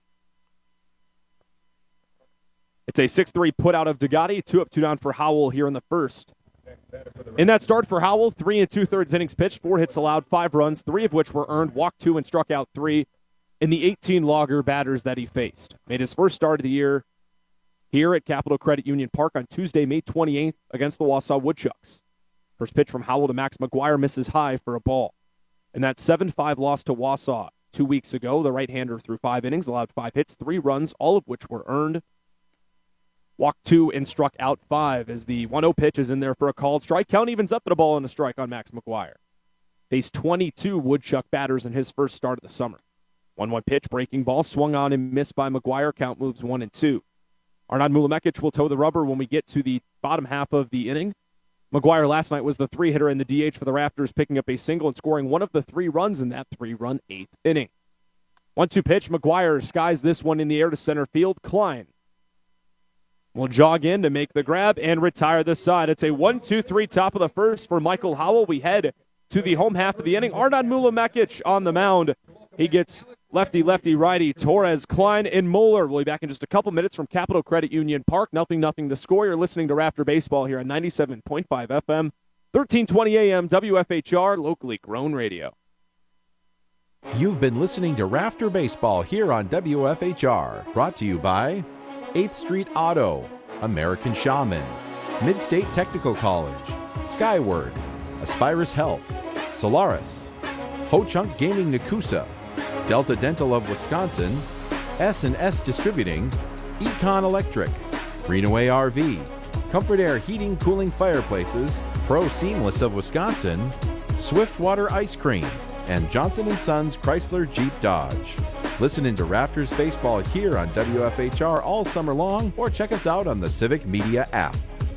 It's a six three put out of Degotti. Two up, two down for Howell here in the first. In that start for Howell, three and two-thirds innings pitched, four hits allowed, five runs, three of which were earned, walked two and struck out three in the eighteen logger batters that he faced. Made his first start of the year here at Capital Credit Union Park on Tuesday, May twenty-eighth against the Wausau Woodchucks. First pitch from Howell to Max McGuire misses high for a ball. In that seven five loss to Wausau two weeks ago, the right-hander threw five innings, allowed five hits, three runs, all of which were earned. Walked two and struck out five as the one oh pitch is in there for a called strike. Count evens up at a ball and a strike on Max McGuire. Faced twenty-two Woodchuck batters in his first start of the summer. one one pitch, breaking ball, swung on and missed by McGuire. Count moves one and two. Arnaud Mulamekic will toe the rubber when we get to the bottom half of the inning. McGuire last night was the three hitter in the D H for the Raptors, picking up a single and scoring one of the three runs in that three-run eighth inning. one two pitch, McGuire skies this one in the air to center field. Klein will jog in to make the grab and retire the side. It's a one two three top of the first for Michael Howell. We head to the home half of the inning. Arnaud Mulamekic on the mound. He gets lefty, lefty, righty. Torres, Klein, and Moeller. We'll be back in just a couple minutes from Capital Credit Union Park. Nothing, nothing to score. You're listening to Raptor Baseball here on ninety-seven point five F M, thirteen twenty A M, W F H R, locally grown radio. You've been listening to Raptor Baseball here on W F H R. Brought to you by eighth Street Auto, American Shaman, Midstate Technical College, Skyward, Aspirus Health, Solaris, Ho Chunk Gaming Nakusa, Delta Dental of Wisconsin, S and S Distributing, Econ Electric, Greenaway R V, Comfort Air Heating Cooling Fireplaces, Pro Seamless of Wisconsin, Swiftwater Ice Cream, and Johnson and Sons Chrysler Jeep Dodge. Listen into Raptors Baseball here on W F H R all summer long, or check us out on the Civic Media app.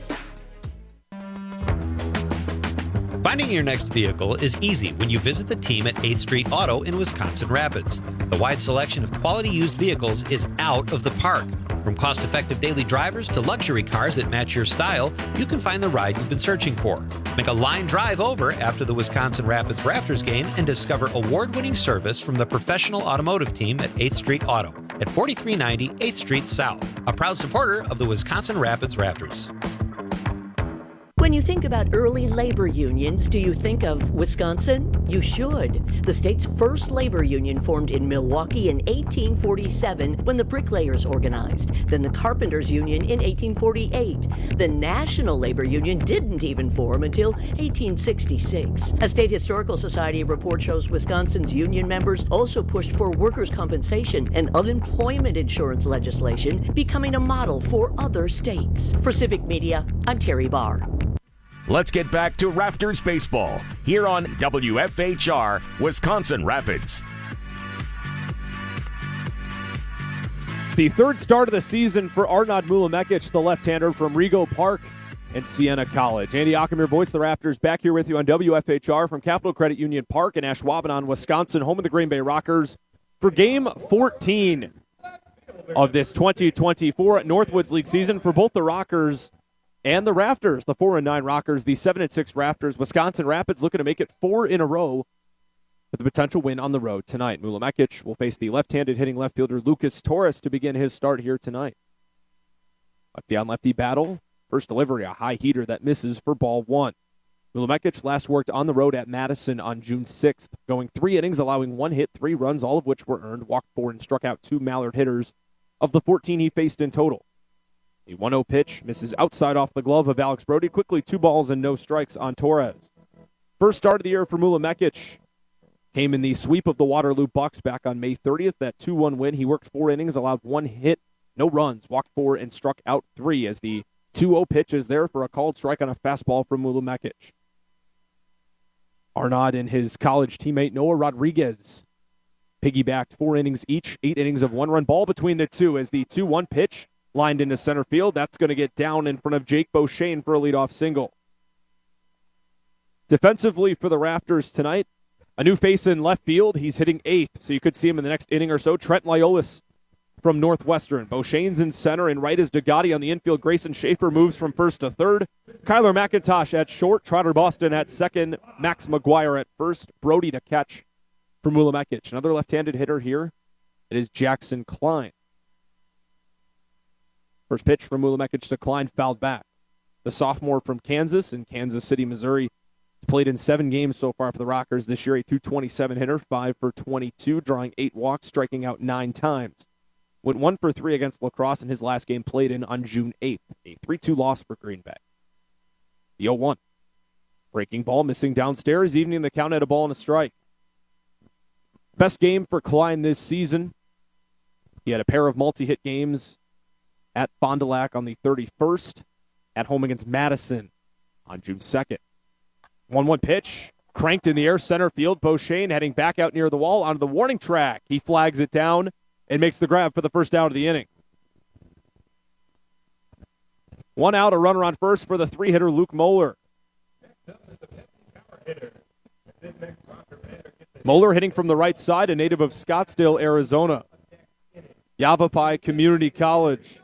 Finding your next vehicle is easy when you visit the team at eighth Street Auto in Wisconsin Rapids. The wide selection of quality used vehicles is out of the park. From cost-effective daily drivers to luxury cars that match your style, you can find the ride you've been searching for. Make a line drive over after the Wisconsin Rapids Rafters game and discover award-winning service from the professional automotive team at eighth Street Auto at forty-three ninety eighth Street South, a proud supporter of the Wisconsin Rapids Rafters. When you think about early labor unions, do you think of Wisconsin? You should. The state's first labor union formed in Milwaukee in eighteen forty-seven when the bricklayers organized. Then the carpenters union in eighteen forty-eight. The National Labor Union didn't even form until eighteen sixty-six. A State Historical Society report shows Wisconsin's union members also pushed for workers' compensation and unemployment insurance legislation, becoming a model for other states. For Civic Media, I'm Terry Barr. Let's get back to Rafters baseball here on W F H R Wisconsin Rapids. It's the third start of the season for Arnaud Mulamekic, the left-hander from Rego Park and Siena College. Andy Achamir, voice of the Rafters, back here with you on W F H R from Capital Credit Union Park in Ashwaubenon, Wisconsin, home of the Green Bay Rockers, for Game fourteen of this twenty twenty-four Northwoods League season for both the Rockers and the Rafters. The four and nine Rockers, the seven and six Rafters. Wisconsin Rapids looking to make it four in a row with a potential win on the road tonight. Mulamekic will face the left-handed hitting left fielder Lucas Torres to begin his start here tonight. Lefty on lefty battle. First delivery, a high heater that misses for ball one. Mulamekic last worked on the road at Madison on June sixth, going three innings, allowing one hit, three runs, all of which were earned, walked four, and struck out two Mallard hitters of the fourteen he faced in total. A one oh pitch misses outside off the glove of Alex Brody. Quickly, two balls and no strikes on Torres. First start of the year for Mulamekic came in the sweep of the Waterloo Bucks back on May thirtieth. That two one win. He worked four innings, allowed one hit, no runs, walked four, and struck out three as the two oh pitch is there for a called strike on a fastball from Mulamekic. Arnaud and his college teammate Noah Rodriguez piggybacked four innings each, eight innings of one-run ball between the two as the two one pitch lined into center field. That's going to get down in front of Jake Beauchene for a leadoff single. Defensively for the Rafters tonight, a new face in left field. He's hitting eighth, so you could see him in the next inning or so. Trent Lyolis from Northwestern. Beauchene's in center, and right is Degatti on the infield. Grayson Schaefer moves from first to third. Kyler McIntosh at short. Trotter Boston at second. Max McGuire at first. Brody to catch for Mulamekic. Another left-handed hitter here. It is Jackson Klein. First pitch from Mulamekic to Klein, fouled back. The sophomore from Kansas in Kansas City, Missouri, played in seven games so far for the Rockers this year. A two twenty-seven hitter, five for twenty-two, drawing eight walks, striking out nine times. Went one for three against La Crosse in his last game played in on June eighth. A three two loss for Green Bay. The oh one. Breaking ball, missing downstairs, evening the count at a ball and a strike. Best game for Klein this season. He had a pair of multi-hit games at Fond du Lac on the thirty-first, at home against Madison on June second. one one pitch, cranked in the air, center field. Beauchene heading back out near the wall onto the warning track. He flags it down and makes the grab for the first out of the inning. One out, a runner on first for the three-hitter Luke Moeller. Moeller hitting from the right side, a native of Scottsdale, Arizona. Yavapai Community College.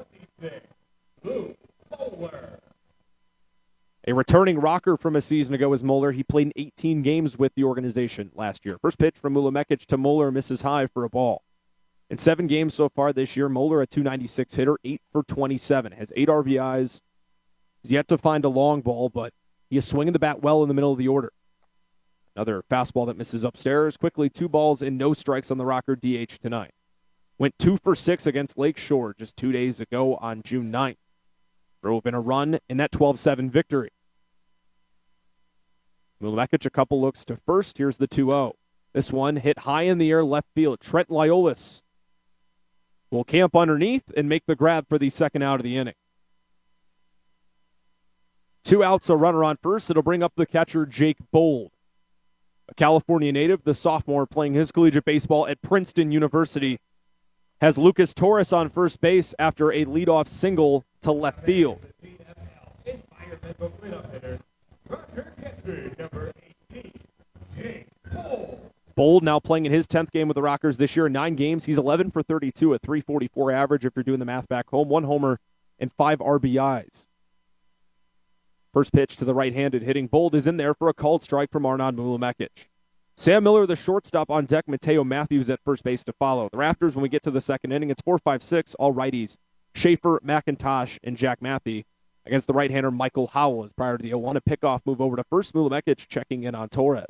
A returning Rocker from a season ago is Moeller. He played in eighteen games with the organization last year. First pitch from Mulamekic to Moeller, misses high for a ball. In seven games so far this year, Moeller, a two ninety-six hitter, eight for twenty-seven, has eight R B Is. He's yet to find a long ball, but he is swinging the bat well in the middle of the order. Another fastball that misses upstairs. Quickly, two balls and no strikes on the Rocker D H tonight. Went two for six against Lakeshore just two days ago on June ninth. Drove in a run in that twelve seven victory. Mulamekic a couple looks to first. Here's the two oh. This one hit high in the air left field. Trent Lyolis will camp underneath and make the grab for the second out of the inning. Two outs, a runner on first. It'll bring up the catcher, Jake Bold. A California native, the sophomore playing his collegiate baseball at Princeton University, has Lucas Torres on first base after a leadoff single to left field. Bold now playing in his tenth game with the Rockers this year in nine games. He's eleven for thirty-two, a three forty-four average if you're doing the math back home. One homer and five R B Is. First pitch to the right-handed hitting Bold is in there for a called strike from Arnaud Mulamekic. Sam Miller, the shortstop, on deck. Mateo Matthews at first base to follow. The Raptors, when we get to the second inning, it's four five six, all righties. Schaefer, McIntosh, and Jack Matthew against the right-hander Michael Howell as prior to the oh one. A pickoff move over to first. Mulamekic checking in on Torres.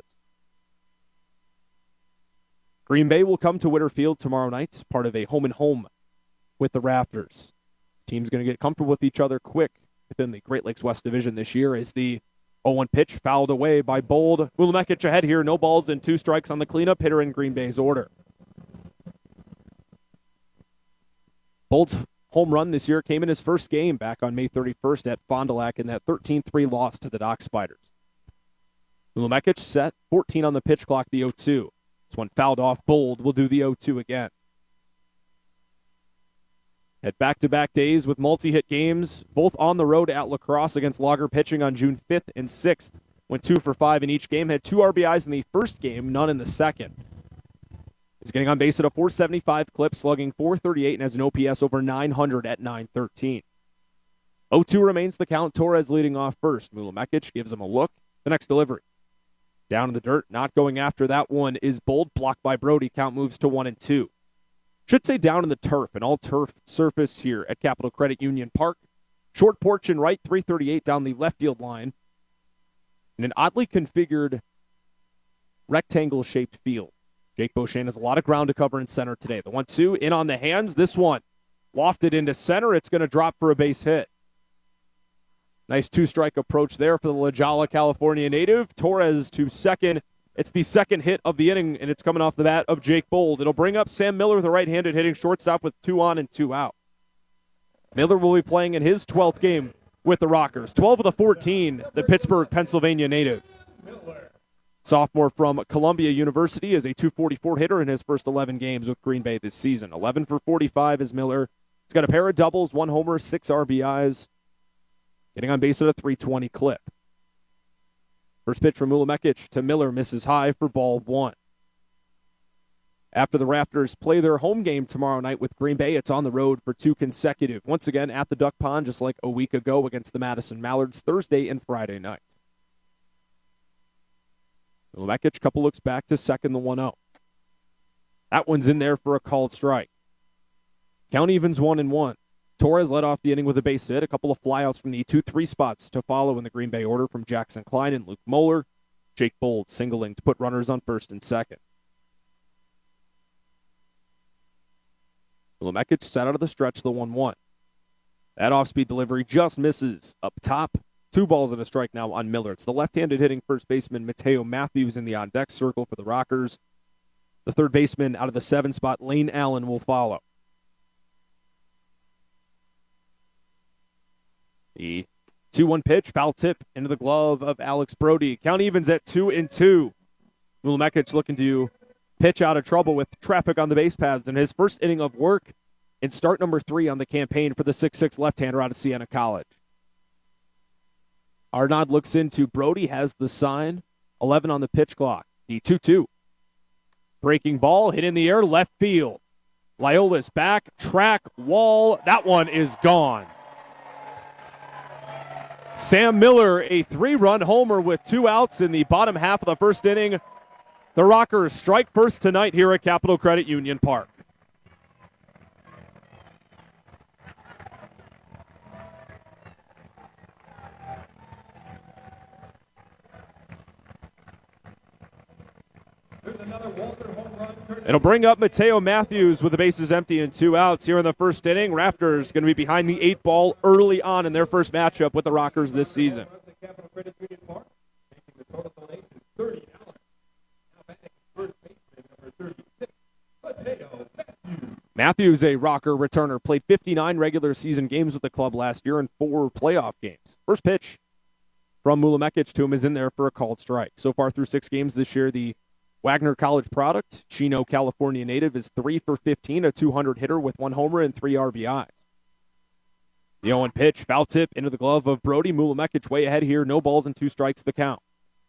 Green Bay will come to Witter Field tomorrow night, part of a home-and-home with the Raptors. Team's going to get comfortable with each other quick within the Great Lakes West Division this year as the oh one pitch fouled away by Bold. Mulamekic ahead here, no balls and two strikes on the cleanup hitter in Green Bay's order. Bold's home run this year came in his first game back on May thirty-first at Fond du Lac in that thirteen three loss to the Dock Spiders. Mulamekic set, fourteen on the pitch clock, the oh two. This one fouled off. Bold will do the oh two again. At back-to-back days with multi-hit games, both on the road at La Crosse against Lager pitching on June fifth and sixth. Went two for five in each game. Had two R B Is in the first game, none in the second. He's getting on base at a four seventy-five clip, slugging four thirty-eight, and has an O P S over nine hundred at nine thirteen. oh two remains the count. Torres leading off first. Mulamekic gives him a look. The next delivery. Down in the dirt, not going after that one is Bold, blocked by Brody. Count moves to one and two. Should say down in the turf, an all-turf surface here at Capital Credit Union Park. Short porch and right, three thirty-eight down the left field line. In an oddly configured rectangle-shaped field. Jake Beauchesne has a lot of ground to cover in center today. The one two in on the hands. This one lofted into center. It's going to drop for a base hit. Nice two-strike approach there for the La Jolla, California native. Torres to second. It's the second hit of the inning, and it's coming off the bat of Jake Bold. It'll bring up Sam Miller, the right-handed hitting shortstop, with two on and two out. Miller will be playing in his twelfth game with the Rockers. twelve of the fourteen, the Pittsburgh, Pennsylvania native. Sophomore from Columbia University is a two forty-four hitter in his first eleven games with Green Bay this season. eleven for forty-five is Miller. He's got a pair of doubles, one homer, six R B Is. Getting on base at a three twenty clip. First pitch from Mulamekic to Miller, misses high for ball one. After the Raptors play their home game tomorrow night with Green Bay, it's on the road for two consecutive. Once again at the Duck Pond, just like a week ago against the Madison Mallards, Thursday and Friday night. Mulamekic, couple looks back to second, the one oh. That one's in there for a called strike. Count evens one and one. Torres led off the inning with a base hit, a couple of flyouts from the two three spots to follow in the Green Bay order from Jackson Klein and Luke Moeller. Jake Bold singling to put runners on first and second. Mulamekic set out of the stretch, the one one. That off-speed delivery just misses up top. Two balls and a strike now on Miller. It's the left-handed hitting first baseman Mateo Matthews in the on-deck circle for the Rockers. The third baseman out of the seven spot, Lane Allen, will follow. The two one pitch, foul tip into the glove of Alex Brody. Count evens at two and two. Mulamekic looking to pitch out of trouble with traffic on the base paths in his first inning of work and start number three on the campaign for the six six left-hander out of Siena College. Arnaud looks into Brody, has the sign, eleven on the pitch clock. The two two. Breaking ball, hit in the air, left field. Liola's back, track, wall. That one is gone. Sam Miller, a three-run homer with two outs in the bottom half of the first inning. The Rockers strike first tonight here at Capital Credit Union Park. It'll bring up Mateo Matthews with the bases empty and two outs here in the first inning. Raptors going to be behind the eight ball early on in their first matchup with the Rockers this season. Matthews, a Rocker returner, played fifty-nine regular season games with the club last year and four playoff games. First pitch from Mulamekic to him is in there for a called strike. So far through six games this year, the Wagner College product, Chino, California native, is three for fifteen, a two hundred hitter with one homer and three R B Is. The oh one pitch, foul tip into the glove of Brody. Mulamekic way ahead here, no balls and two strikes the count.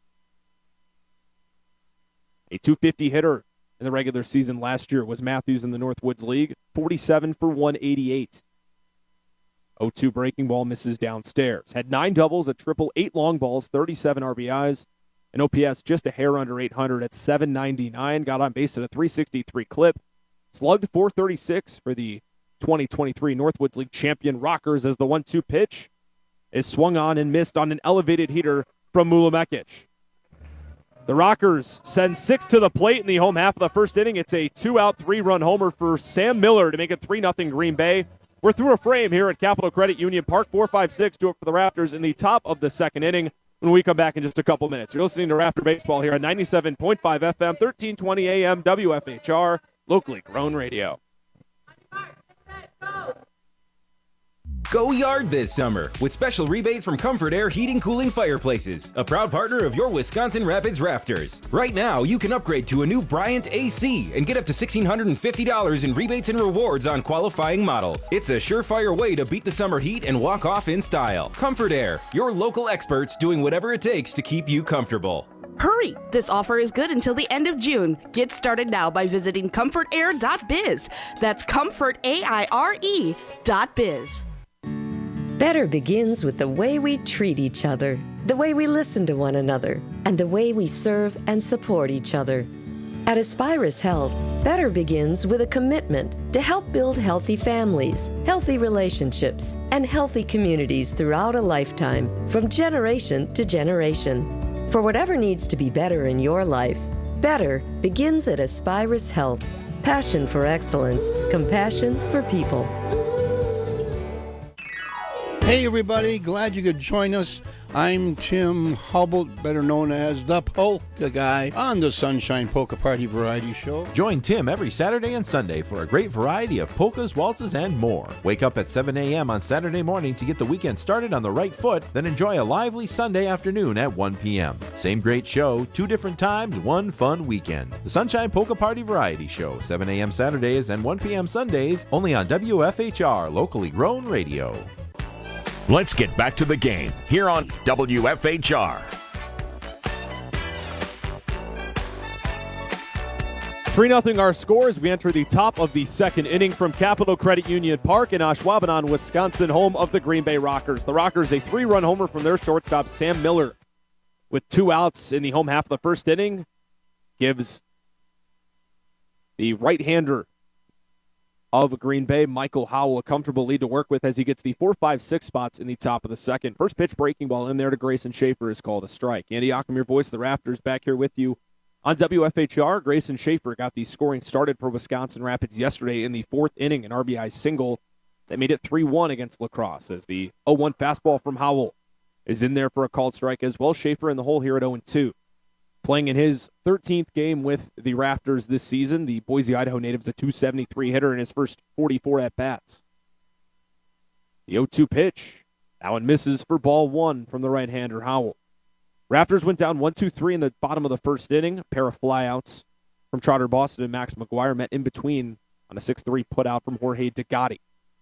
A two fifty hitter in the regular season last year was Matthews in the Northwoods League, forty-seven for one eighty-eight. oh two breaking ball misses downstairs. Had nine doubles, a triple, eight long balls, thirty-seven R B Is, an O P S just a hair under eight hundred at seven ninety-nine. Got on base at a three sixty-three clip. Slugged four thirty-six for the twenty twenty-three Northwoods League champion Rockers as the one two pitch is swung on and missed on an elevated heater from Mula Mekic. The Rockers send six to the plate in the home half of the first inning. It's a two-out, three-run homer for Sam Miller to make it three nothing Green Bay. We're through a frame here at Capital Credit Union Park. four five six, do it for the Raptors in the top of the second inning when we come back in just a couple minutes. You're listening to Rafter Baseball here at ninety-seven point five F M, thirteen twenty A M, W F H R, locally grown radio. Go yard this summer with special rebates from Comfort Air Heating Cooling Fireplaces, a proud partner of your Wisconsin Rapids Rafters. Right now, you can upgrade to a new Bryant A C and get up to one thousand six hundred fifty dollars in rebates and rewards on qualifying models. It's a surefire way to beat the summer heat and walk off in style. Comfort Air, your local experts doing whatever it takes to keep you comfortable. Hurry! This offer is good until the end of June. Get started now by visiting comfort air dot biz. That's comfort aire dot biz. Better begins with the way we treat each other, the way we listen to one another, and the way we serve and support each other. At Aspirus Health, better begins with a commitment to help build healthy families, healthy relationships, and healthy communities throughout a lifetime, from generation to generation. For whatever needs to be better in your life, better begins at Aspirus Health. Passion for excellence, compassion for people. Hey everybody, glad you could join us. I'm Tim Hubble, better known as the Polka Guy, on the Sunshine Polka Party Variety Show. Join Tim every Saturday and Sunday for a great variety of polkas, waltzes, and more. Wake up at seven a.m. on Saturday morning to get the weekend started on the right foot, then enjoy a lively Sunday afternoon at one p.m. Same great show, two different times, one fun weekend. The Sunshine Polka Party Variety Show, seven a.m. Saturdays and one p.m. Sundays, only on W F H R, locally grown radio. Let's get back to the game here on W F H R. three nothing our score as we enter the top of the second inning from Capital Credit Union Park in Ashwaubenon, Wisconsin, home of the Green Bay Rockers. The Rockers, a three-run homer from their shortstop, Sam Miller, with two outs in the home half of the first inning, gives the right-hander of Green Bay, Michael Howell, a comfortable lead to work with as he gets the four five six spots in the top of the second. First pitch breaking ball in there to Grayson Schaefer is called a strike. Andy Ockham, your voice of the Raptors, back here with you on W F H R. Grayson Schaefer got the scoring started for Wisconsin Rapids yesterday in the fourth inning, an R B I single that made it three one against La Crosse as the oh one fastball from Howell is in there for a called strike as well. Schaefer in the hole here at oh two. Playing in his thirteenth game with the Raptors this season, the Boise, Idaho native is a two seventy-three hitter in his first forty-four at-bats. The oh two pitch, that one misses for ball one from the right-hander Howell. Raptors went down one two three in the bottom of the first inning. A pair of flyouts from Trotter Boston and Max McGuire met in between on a six three putout from Jorge Degatti.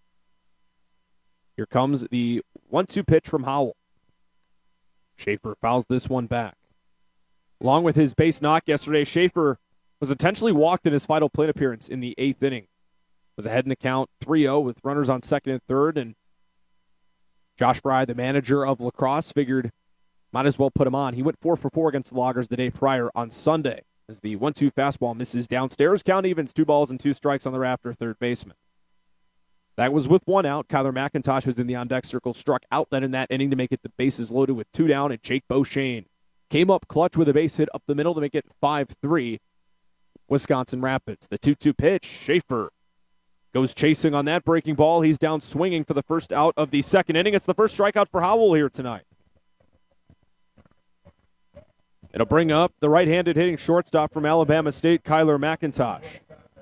Here comes the one two pitch from Howell. Schaefer fouls this one back. Along with his base knock yesterday, Schaefer was intentionally walked in his final plate appearance in the eighth inning. Was ahead in the count three oh with runners on second and third, and Josh Fry, the manager of La Crosse, figured might as well put him on. He went four for four against the Loggers the day prior on Sunday as the one two fastball misses downstairs. Count evens, two balls and two strikes on the Raptor third baseman. That was with one out. Kyler McIntosh was in the on-deck circle, struck out then in that inning to make it the bases loaded with two down, and Jake Beauchene came up clutch with a base hit up the middle to make it five three Wisconsin Rapids. The two two pitch, Schaefer goes chasing on that breaking ball. He's down swinging for the first out of the second inning. It's the first strikeout for Howell here tonight. It'll bring up the right-handed hitting shortstop from Alabama State, Kyler McIntosh.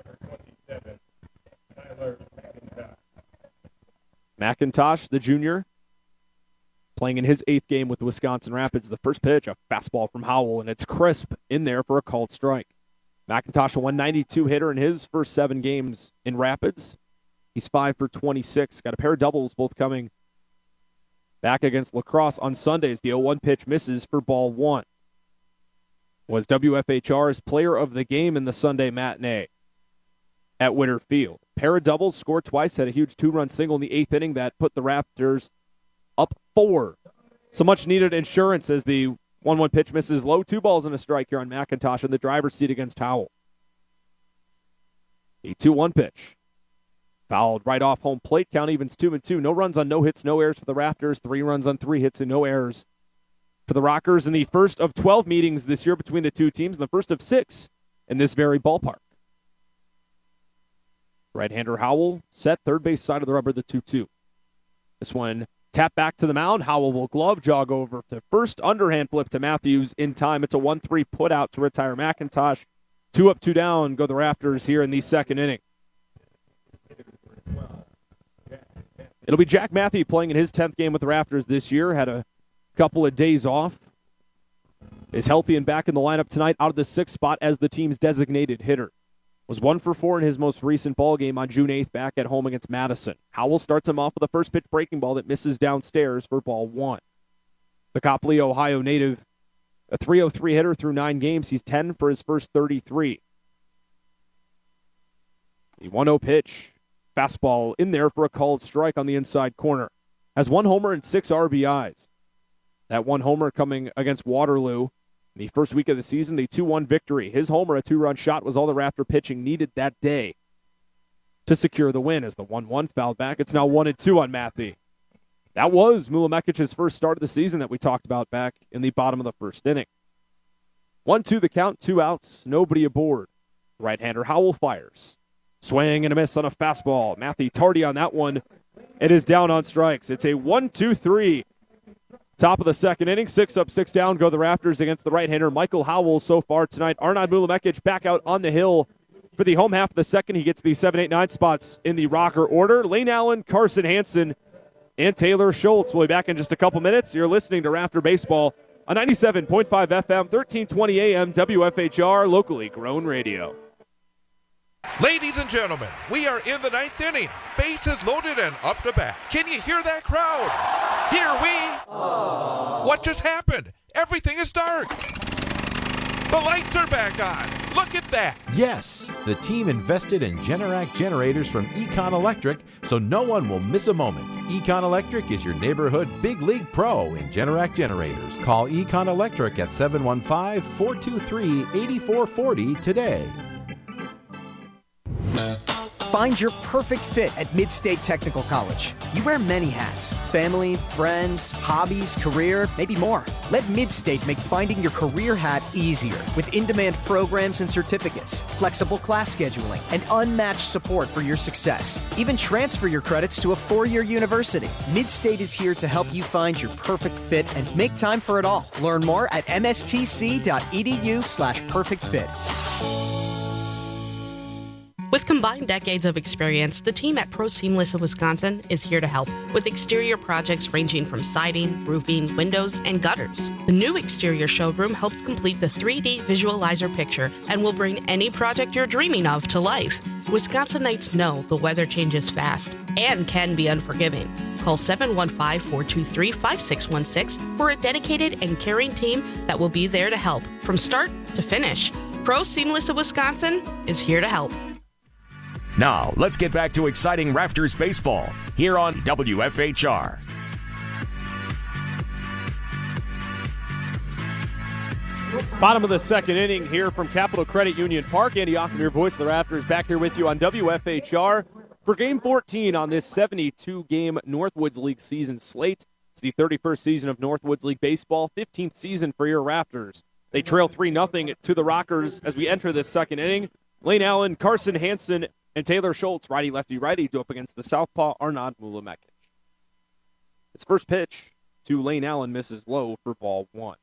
McIntosh, the junior, playing in his eighth game with the Wisconsin Rapids. The first pitch, a fastball from Howell, and it's crisp in there for a called strike. McIntosh, a one ninety-two hitter in his first seven games in Rapids. He's five for twenty-six. Got a pair of doubles, both coming back against La Crosse on Sundays. The oh one pitch misses for ball one. Was W F H R's player of the game in the Sunday matinee. at Winter Field. Pair of doubles, scored twice, had a huge two-run single in the eighth inning that put the Raptors up four. So much needed insurance as the one one pitch misses low. Two balls and a strike here on McIntosh in the driver's seat against Howell. A two one pitch. Fouled right off home plate. Count evens two and two. No runs on no hits, no errors for the Raptors. Three runs on three hits and no errors for the Rockers in the first of twelve meetings this year between the two teams and the first of six in this very ballpark. Right-hander Howell set third base side of the rubber, the two two. This one tap back to the mound. Howell will glove jog over to first, underhand flip to Matthews in time. It's a one three put out to retire McIntosh. Two up, two down go the Raptors here in the second inning. It'll be Jack Matthew playing in his tenth game with the Raptors this year. Had a couple of days off. Is healthy and back in the lineup tonight out of the sixth spot as the team's designated hitter. Was one for four in his most recent ball game on June eighth back at home against Madison. Howell starts him off with a first pitch breaking ball that misses downstairs for ball one. The Copley, Ohio native, a three oh three hitter through nine games. He's ten for his first thirty-three. The one oh pitch, fastball in there for a called strike on the inside corner. Has one homer and six R B Is. That one homer coming against Waterloo. In the first week of the season, the two one victory. His homer, a two-run shot, was all the Raptor pitching needed that day to secure the win as the one one fouled back. It's now one and two on Matthew. That was Mula Mekic's first start of the season that we talked about back in the bottom of the first inning. one two the count, two outs, nobody aboard. Right-hander Howell fires. Swing and a miss on a fastball. Matthew tardy on that one. It is down on strikes. It's a one two three. Top of the second inning, six up, six down, go the Raptors against the right-hander Michael Howell so far tonight. Arnaud Mulamekic back out on the hill for the home half of the second. He gets the seven, eight, nine spots in the rocker order. Lane Allen, Carson Hansen, and Taylor Schultz will be back in just a couple minutes. You're listening to Raptor Baseball on ninety-seven point five F M, thirteen twenty A M, W F H R, locally grown radio. Ladies and gentlemen, we are in the ninth inning. Bases loaded and up to bat. Can you hear that crowd? Here we... Aww. What just happened? Everything is dark. The lights are back on. Look at that. Yes, the team invested in Generac generators from Econ Electric, so no one will miss a moment. Econ Electric is your neighborhood big league pro in Generac generators. Call Econ Electric at seven one five, four two three, eight four four zero today. Find your perfect fit at Mid-State Technical College. You wear many hats: family, friends, hobbies, career, maybe more. Let Mid-State make finding your career hat easier with in-demand programs and certificates, flexible class scheduling, and unmatched support for your success. Even transfer your credits to a four-year university. Mid-State is here to help you find your perfect fit and make time for it all. Learn more at mstc.edu slash perfect fit. With combined decades of experience, the team at Pro Seamless of Wisconsin is here to help with exterior projects ranging from siding, roofing, windows, and gutters. The new exterior showroom helps complete the three D visualizer picture and will bring any project you're dreaming of to life. Wisconsinites know the weather changes fast and can be unforgiving. Call seven one five, four two three, five six one six for a dedicated and caring team that will be there to help from start to finish. Pro Seamless of Wisconsin is here to help. Now, let's get back to exciting Raptors baseball here on W F H R. Bottom of the second inning here from Capital Credit Union Park. Andy Ockham, your voice of the Raptors, back here with you on W F H R for Game fourteen on this seventy-two game Northwoods League season slate. It's the thirty-first season of Northwoods League baseball, fifteenth season for your Raptors. They trail three nothing to the Rockers as we enter this second inning. Lane Allen, Carson Hansen, and Taylor Schultz, righty-lefty-righty, go up against the southpaw Arnaud Mulamekic. His first pitch to Lane Allen misses low for ball one.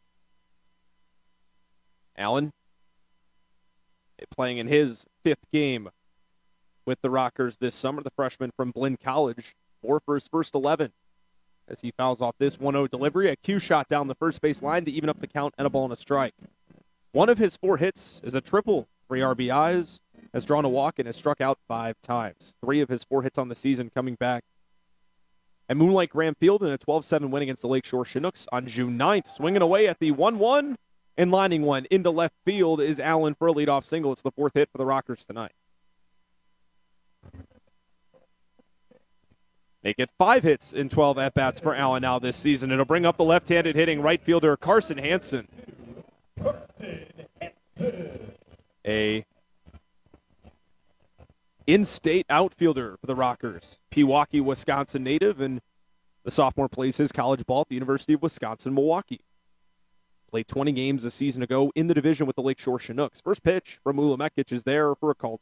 Allen playing in his fifth game with the Rockers this summer. The freshman from Blinn College, four for his first eleven. As he fouls off this one oh delivery, a cue shot down the first base line to even up the count and a ball and a strike. One of his four hits is a triple, three R B Is, has drawn a walk and has struck out five times. Three of his four hits on the season coming back at Moonlight Graham Field in a twelve seven win against the Lakeshore Chinooks on June ninth. Swinging away at the one one and lining one into left field is Allen for a leadoff single. It's the fourth hit for the Rockers tonight. Make it five hits in twelve at-bats for Allen now this season. It'll bring up the left-handed hitting right fielder Carson Hansen. A in-state outfielder for the Rockers. Pewaukee, Wisconsin native, and the sophomore plays his college ball at the University of Wisconsin-Milwaukee. Played twenty games a season ago in the division with the Lakeshore Chinooks. First pitch from Ula Mekic is there for a called